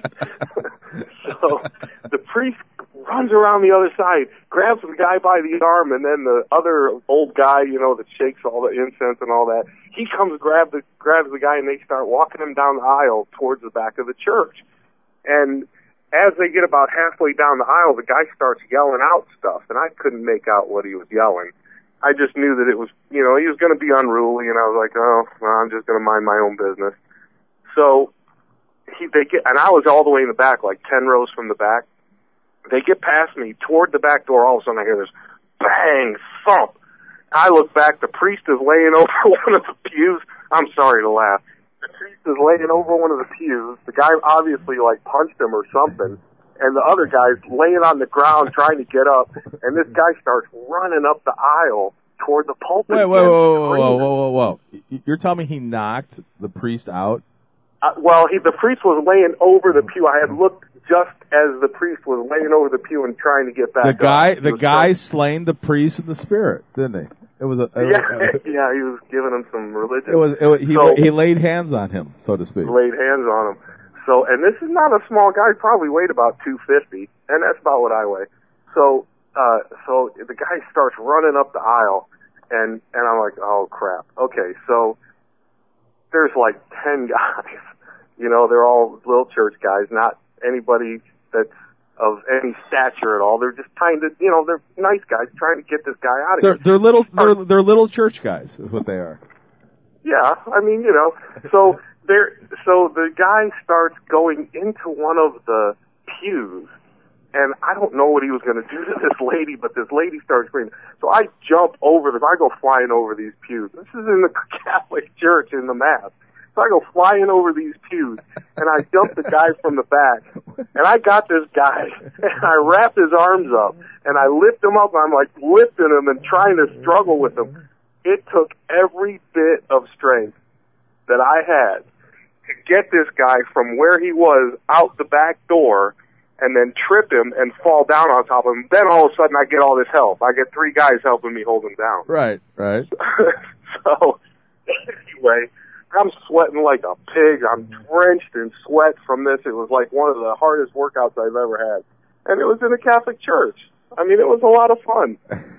So the priest runs around the other side, grabs the guy by the arm, and then the other old guy, you know, that shakes all the incense and all that, he comes grab the grabs the guy, and they start walking him down the aisle towards the back of the church. And as they get about halfway down the aisle, the guy starts yelling out stuff, and I couldn't make out what he was yelling. I just knew that it was, you know, he was going to be unruly, and I was like, oh, well, I'm just going to mind my own business. So he, they get, and I was all the way in the back, like ten rows from the back. They get past me toward the back door. All of a sudden, I hear this bang, thump. I look back. The priest is laying over one of the pews. I'm sorry to laugh. The priest is laying over one of the pews. The guy obviously like punched him or something. And the other guy's laying on the ground trying to get up, and this guy starts running up the aisle toward the pulpit. Wait, whoa, whoa, whoa, whoa, whoa, whoa, whoa. You're telling me he knocked the priest out? Uh, well, he, the priest was laying over the pew. I had looked just as the priest was laying over the pew and trying to get back the guy, up. The guy slain the priest in the spirit, didn't he? It was a, it yeah, was, yeah, he was giving him some religion. It was, it was he, so, he laid hands on him, so to speak. Laid hands on him. So, and this is not a small guy. He probably weighed about two fifty, and that's about what I weigh. So, uh, so the guy starts running up the aisle, and and I'm like, oh crap. Okay, so there's like ten guys. You know, they're all little church guys, not anybody that's of any stature at all. They're just trying to, you know, they're nice guys trying to get this guy out of they're, here. They're little, they're, they're little church guys, is what they are. Yeah, I mean, you know, so there, so the guy starts going into one of the pews, and I don't know what he was going to do to this lady, but this lady starts screaming. So I jump over this. I go flying over these pews. This is in the Catholic Church in the Mass. So I go flying over these pews, and I dump the guy from the back, and I got this guy, and I wrap his arms up, and I lift him up, and I'm like lifting him and trying to struggle with him. It took every bit of strength that I had to get this guy from where he was out the back door, and then trip him and fall down on top of him. Then all of a sudden I get all this help. I get three guys helping me hold him down. Right, right. So, anyway, I'm sweating like a pig. I'm drenched in sweat from this. It was like one of the hardest workouts I've ever had. And it was in a Catholic church. I mean, it was a lot of fun.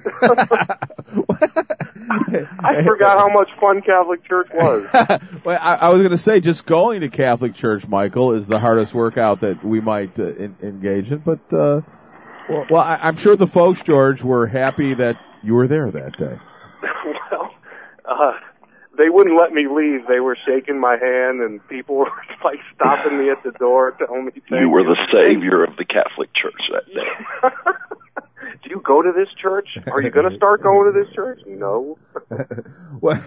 I forgot how much fun Catholic church was. Well, I, I was going to say, just going to Catholic church, Michael, is the hardest workout that we might uh, in, engage in. But, uh, well, well I, I'm sure the folks, George, were happy that you were there that day. Well, uh, they wouldn't let me leave. They were shaking my hand, and people were like stopping me at the door, telling me, "You were the savior of the Catholic Church that day." Do you go to this church? Are you going to start going to this church? No. Well,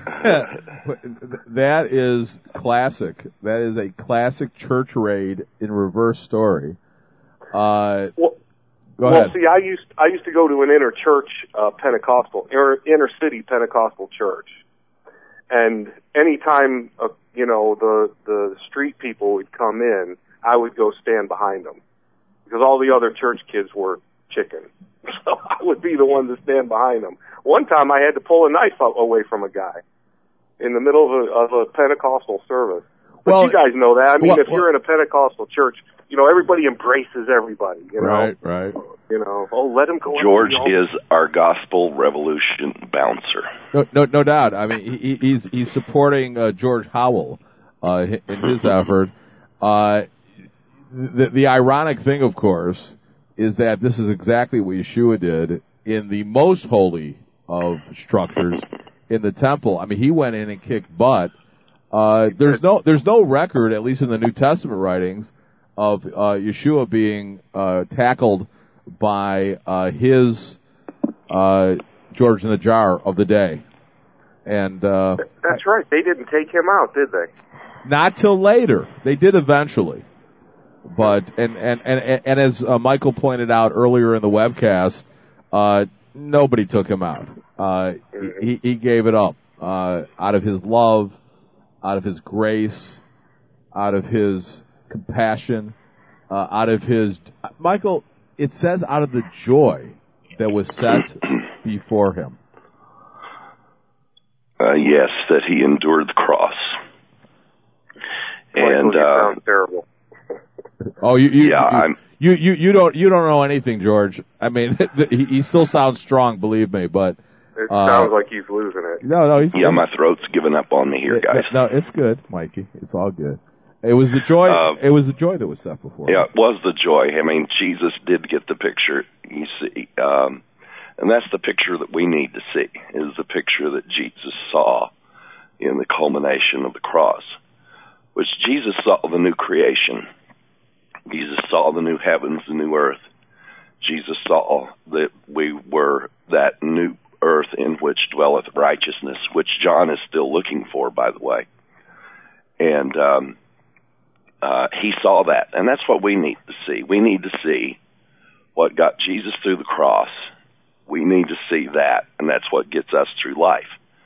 that is classic. That is a classic church raid in reverse story. Uh, well, go well ahead. see, I used I used to go to an inner church uh, Pentecostal, inner, inner city Pentecostal church. And anytime, uh, you know, the, the street people would come in, I would go stand behind them. Because all the other church kids were chicken. So I would be the one to stand behind them. One time I had to pull a knife away from a guy in the middle of a, of a Pentecostal service. But well, you guys know that. I mean, well, if you're in a Pentecostal church, you know, everybody embraces everybody, you know. Right, right. You know, oh, let him go. George you know. is our gospel revolution bouncer. No, no, no doubt. I mean, he, he's he's supporting uh, George Howell uh, in his effort. Uh, the, the ironic thing, of course, is that this is exactly what Yeshua did in the most holy of structures in the temple. I mean, he went in and kicked butt. Uh, there's no there's no record, at least in the New Testament writings, of uh, Yeshua being uh, tackled by uh, his uh, George in the Jar of the day. And uh, that's right. They didn't take him out, did they? Not till later. They did eventually. But and and and, and as uh, Michael pointed out earlier in the webcast, uh, nobody took him out. Uh, he, he gave it up uh, out of his love, out of his grace, out of his compassion, uh, out of his Michael. It says out of the joy that was set before him. Uh, yes, that he endured the cross. And Michael, you uh, sound terrible. Oh, you, you, yeah, you, I'm, you, you, you don't, you don't know anything, George. I mean, he, he still sounds strong, believe me, but. It uh, sounds like he's losing it. No, no, he's. Yeah, my throat's giving up on me here, it, guys. No, it's good, Mikey. It's all good. It was the joy, uh, it was the joy that was set before Yeah, him. it was the joy. I mean, Jesus did get the picture, you see, um, and that's the picture that we need to see, is the picture that Jesus saw in the culmination of the cross, which Jesus saw the new creation. Jesus saw the new heavens, the new earth. Jesus saw that we were that new earth in which dwelleth righteousness, which John is still looking for, by the way. And um, uh, he saw that, and that's what we need to see. We need to see what got Jesus through the cross. We need to see that, and that's what gets us through life.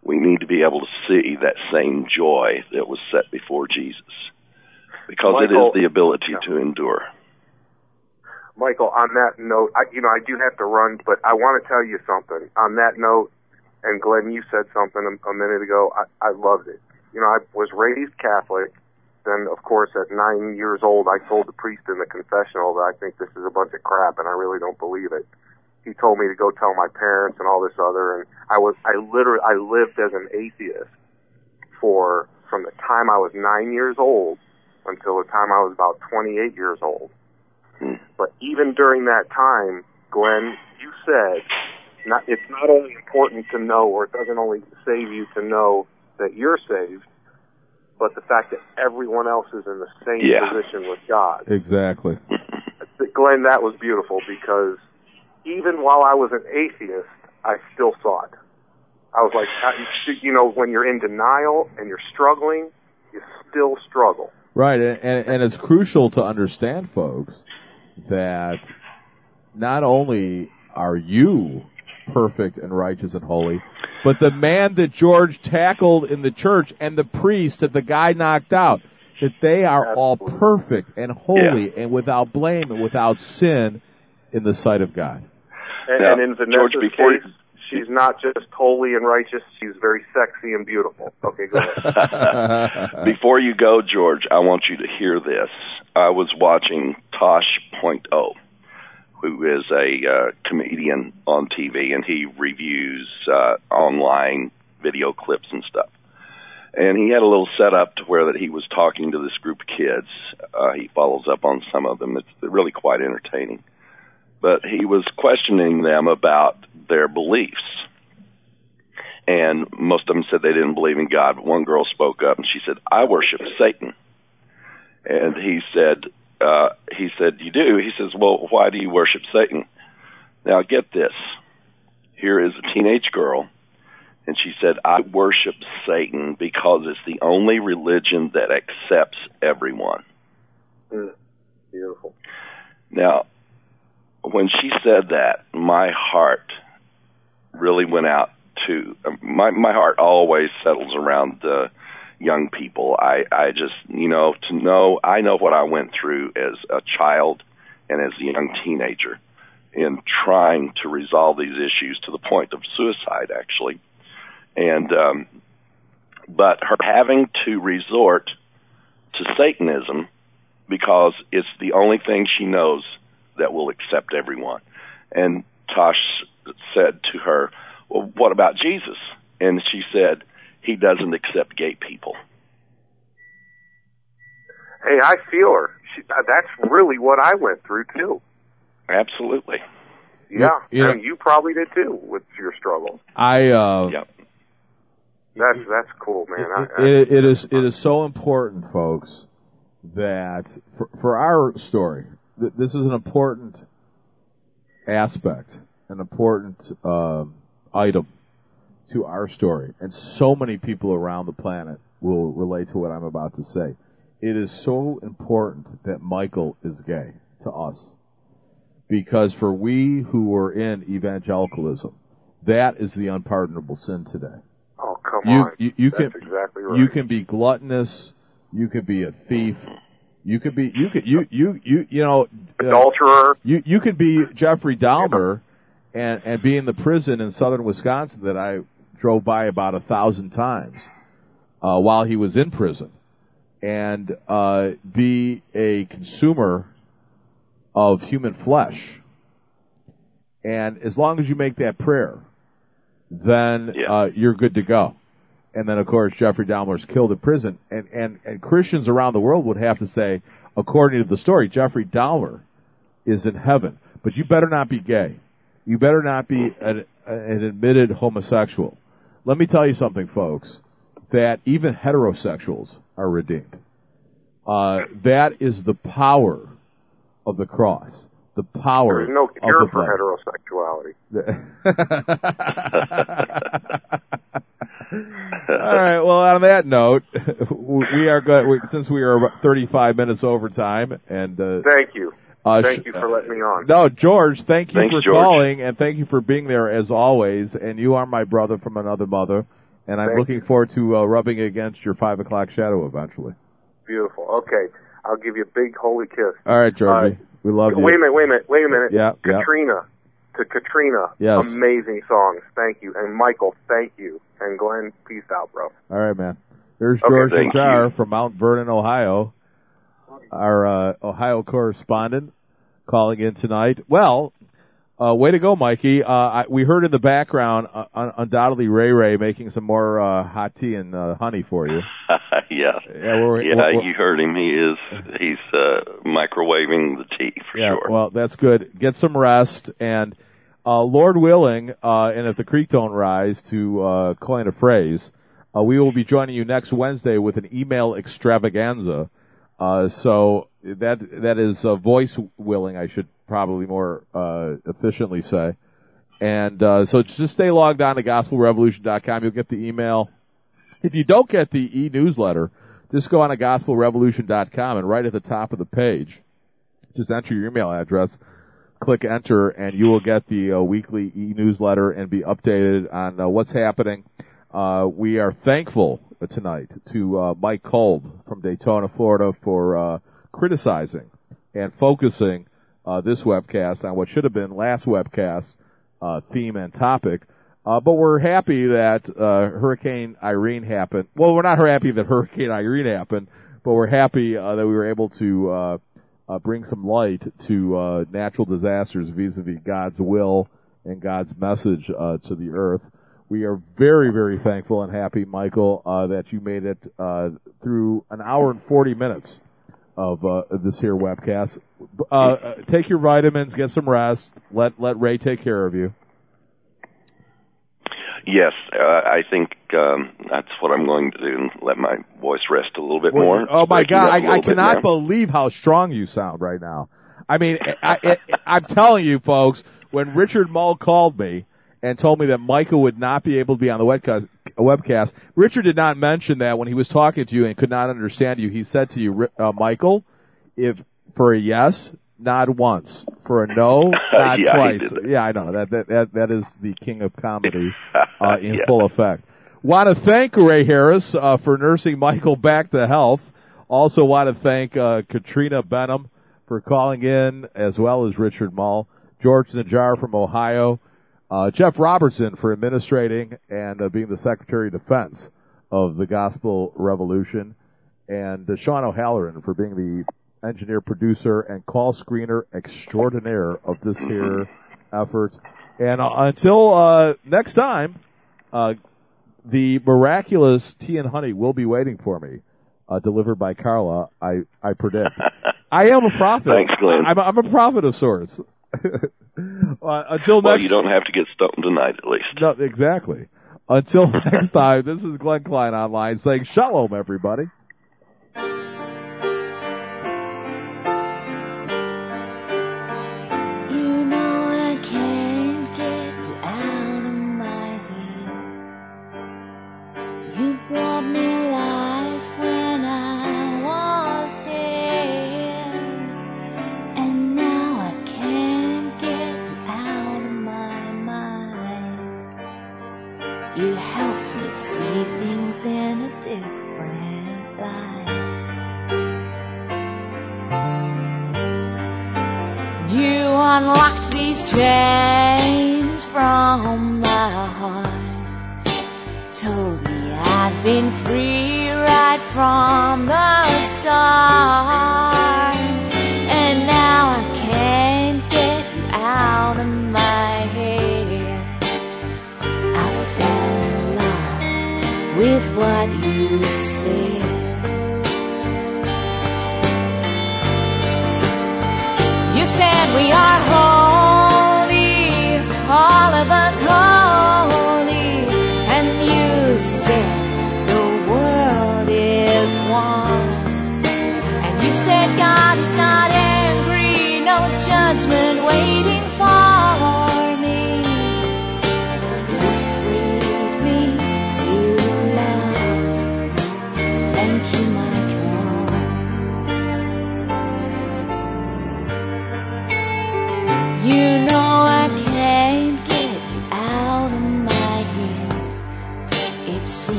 we need to be able to see that same joy that was set before Jesus, because Michael, it is the ability yeah. to endure. Michael, on that note, I, you know, I do have to run, but I want to tell you something. On that note, and Glenn, you said something a, a minute ago, I, I loved it. You know, I was raised Catholic. Then, of course, at nine years old, I told the priest in the confessional that I think this is a bunch of crap, and I really don't believe it. He told me to go tell my parents and all this other, and I was, I literally, I lived as an atheist for, from the time I was nine years old until the time I was about twenty-eight years old. Hmm. But even during that time, Glenn, you said, not, it's not only important to know, or it doesn't only save you to know that you're saved, but the fact that everyone else is in the same yeah. position with God. Exactly. Glenn, that was beautiful, because even while I was an atheist, I still saw it. I was like, you know, when you're in denial and you're struggling, you still struggle. Right, and, and, and it's crucial to understand, folks, that not only are you perfect and righteous and holy, but the man that George tackled in the church and the priest that the guy knocked out, that they are all perfect and holy yeah. and without blame and without sin in the sight of God. And, now, and in Vanessa's George, before case, she's not just holy and righteous, she's very sexy and beautiful. Okay, go ahead. Before you go, George, I want you to hear this. I was watching Tosh Point Oh, who is a uh, comedian on T V, and he reviews uh, online video clips and stuff. And he had a little setup to where that he was talking to this group of kids. Uh, he follows up on some of them. It's really quite entertaining. But he was questioning them about their beliefs. And most of them said they didn't believe in God. One girl spoke up and she said, "I worship Satan." And he said, uh, he said, "You do?" He says, "Well, why do you worship Satan?" Now get this. Here is a teenage girl, and she said, "I worship Satan because it's the only religion that accepts everyone." Mm, beautiful. Now, when she said that, my heart really went out to, my my heart always settles around uh, young people. I, I just, you know, to know, I know what I went through as a child and as a young teenager in trying to resolve these issues to the point of suicide, actually. And, um, but her having to resort to Satanism because it's the only thing she knows that will accept everyone. And Tosh said to her, "Well, what about Jesus?" And she said, "He doesn't accept gay people." Hey, I feel her. She, that's really what I went through, too. Absolutely. Yeah, yeah. and you probably did, too, with your struggle. I, uh... Yep. That's, that's cool, man. I, I, it, it is, it is so important, folks, that for, for our story, th- this is an important aspect, an important uh, item to our story, and so many people around the planet will relate to what I'm about to say. It is so important that Michael is gay to us, because for we who are in evangelicalism, that is the unpardonable sin today. Oh, come you, on. You, you That's can, exactly right. You can be gluttonous. You could be a thief. You could be, you could, you, you, you, you know, adulterer. Uh, you, you could be Jeffrey Dahmer and, and be in the prison in southern Wisconsin that I drove by about a thousand times, uh, while he was in prison, and, uh, be a consumer of human flesh. And as long as you make that prayer, then, yeah. uh, you're good to go. And then, of course, Jeffrey Dahmer's killed in prison. And, and, and Christians around the world would have to say, according to the story, Jeffrey Dahmer is in heaven. But you better not be gay. You better not be an, an admitted homosexual. Let me tell you something, folks, that even heterosexuals are redeemed. Uh, that is the power of the cross. The power There's no cure of the for blood. heterosexuality. All right. Well, on that note, we are going. Since we are thirty-five minutes over time, and uh, thank you, uh, thank you for letting me on. No, George, thank you Thanks, for George. calling, and thank you for being there as always. And you are my brother from another mother, And I'm Thank looking you. forward to uh, rubbing against your five o'clock shadow eventually. Beautiful. Okay. I'll give you a big holy kiss. All right, Georgie. Uh, we love you. Wait a minute, wait a minute, wait a minute. Yeah, yeah. Katrina. To Katrina. Yes. Amazing songs. Thank you. And Michael, thank you. And Glenn, peace out, bro. All right, man. There's Okay, George thank Najar you. from Mount Vernon, Ohio, our uh, Ohio correspondent, calling in tonight. Well, uh, way to go, Mikey. Uh, I, we heard in the background, uh, un- undoubtedly, Ray Ray making some more uh, hot tea and uh, honey for you. yeah, Yeah, we're, yeah. we're, we're, You heard him. He is. He's uh, microwaving the tea for yeah, sure. well, that's good. Get some rest, and uh, Lord willing, uh, and if the creek don't rise, to uh, coin a phrase, uh, we will be joining you next Wednesday with an email extravaganza. Uh, so that that is uh, voice willing, I should probably more uh, efficiently say. And uh, so just stay logged on to gospel revolution dot com. You'll get the email. If you don't get the e-newsletter, just go on to gospel revolution dot com, and right at the top of the page, just enter your email address, click enter, and you will get the uh, weekly e-newsletter and be updated on uh, what's happening. Uh, we are thankful tonight to uh, Mike Kolb from Daytona, Florida, for uh, criticizing and focusing uh, this webcast on what should have been last webcast uh, theme and topic. Uh, but we're happy that uh, Hurricane Irene happened. Well, we're not happy that Hurricane Irene happened, but we're happy uh, that we were able to uh, uh, bring some light to uh, natural disasters vis-a-vis God's will and God's message uh, to the earth. We are very, very thankful and happy, Michael, uh, that you made it uh, through an hour and forty minutes of uh, this here webcast. Uh, uh, take your vitamins, get some rest. Let let Ray take care of you. Yes, uh, I think um, that's what I'm going to do, and let my voice rest a little bit Well, more. oh my Breaking up God, a I, little I bit cannot now. believe how strong you sound right now. I mean, I, I, I'm telling you, folks, when Richard Mull called me and told me that Michael would not be able to be on the webcast, webcast, Richard did not mention that when he was talking to you and could not understand you. He said to you, uh, Michael, if for a yes, nod once. For a no, nod yeah, twice. he did. Yeah, I know. That, that, that, that is the king of comedy uh, in Yeah. full effect. Want to thank Ray Harris uh, for nursing Michael back to health. Also want to thank uh, Katrina Benham for calling in, as well as Richard Mull, George Najar from Ohio, uh, Jeff Robertson for administrating and uh, being the Secretary of Defense of the Gospel Revolution, and uh, Sean O'Halloran for being the engineer, producer, and call screener extraordinaire of this here effort. And uh, until uh, next time, uh, the miraculous tea and honey will be waiting for me, uh, delivered by Carla, I, I predict. I am a prophet. Thanks, Glenn. I'm a, I'm a prophet of sorts. uh, until Well, next you don't have to get stoned tonight, at least. No, exactly. Until next time, this is Glenn Klein Online saying shalom, everybody. You know I can't get you out of my head. You brought me life when I was dead, and now I can't get you out of my mind. You helped me see things in a different light. You unlocked these chains from my heart. Told me I'd been free right from the start. And now I can't get you out of my head. I fell in love with what you said. You said we are holy, all of us holy, and you said the world is one, and you said God is not angry, no judgment waiting for me. You freed me to love and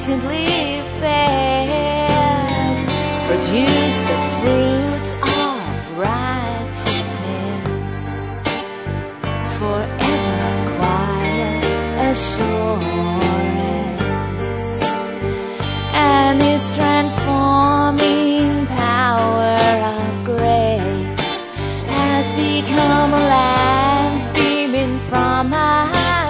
patiently fed, produce the fruits of righteousness, forever quiet assurance, and this transforming power of grace has become a lamp beaming from my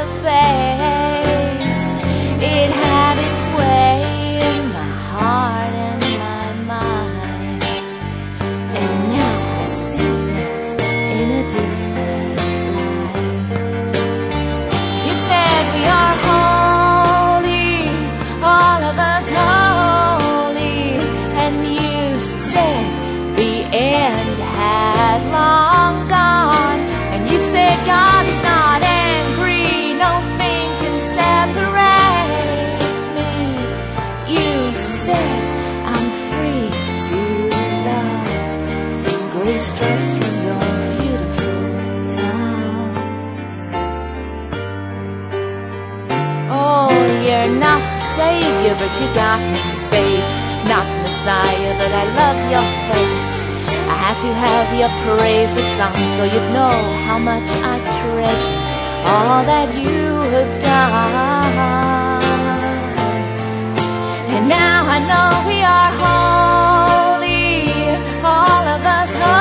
face. It had its way in my heart and my mind, and now I see it in a different light. You said we are holy, all of us holy, and you said the end had long gone, and you said God is not angry, nothing can separate me. You said I'm free to love. Grace drops from your beautiful tongue. Oh, you're not Savior, but you got me saved. Not Messiah, but I love your face. I had to have your praises sung so you'd know how much I treasure all that you have done. And now I know we are holy, all of us holy.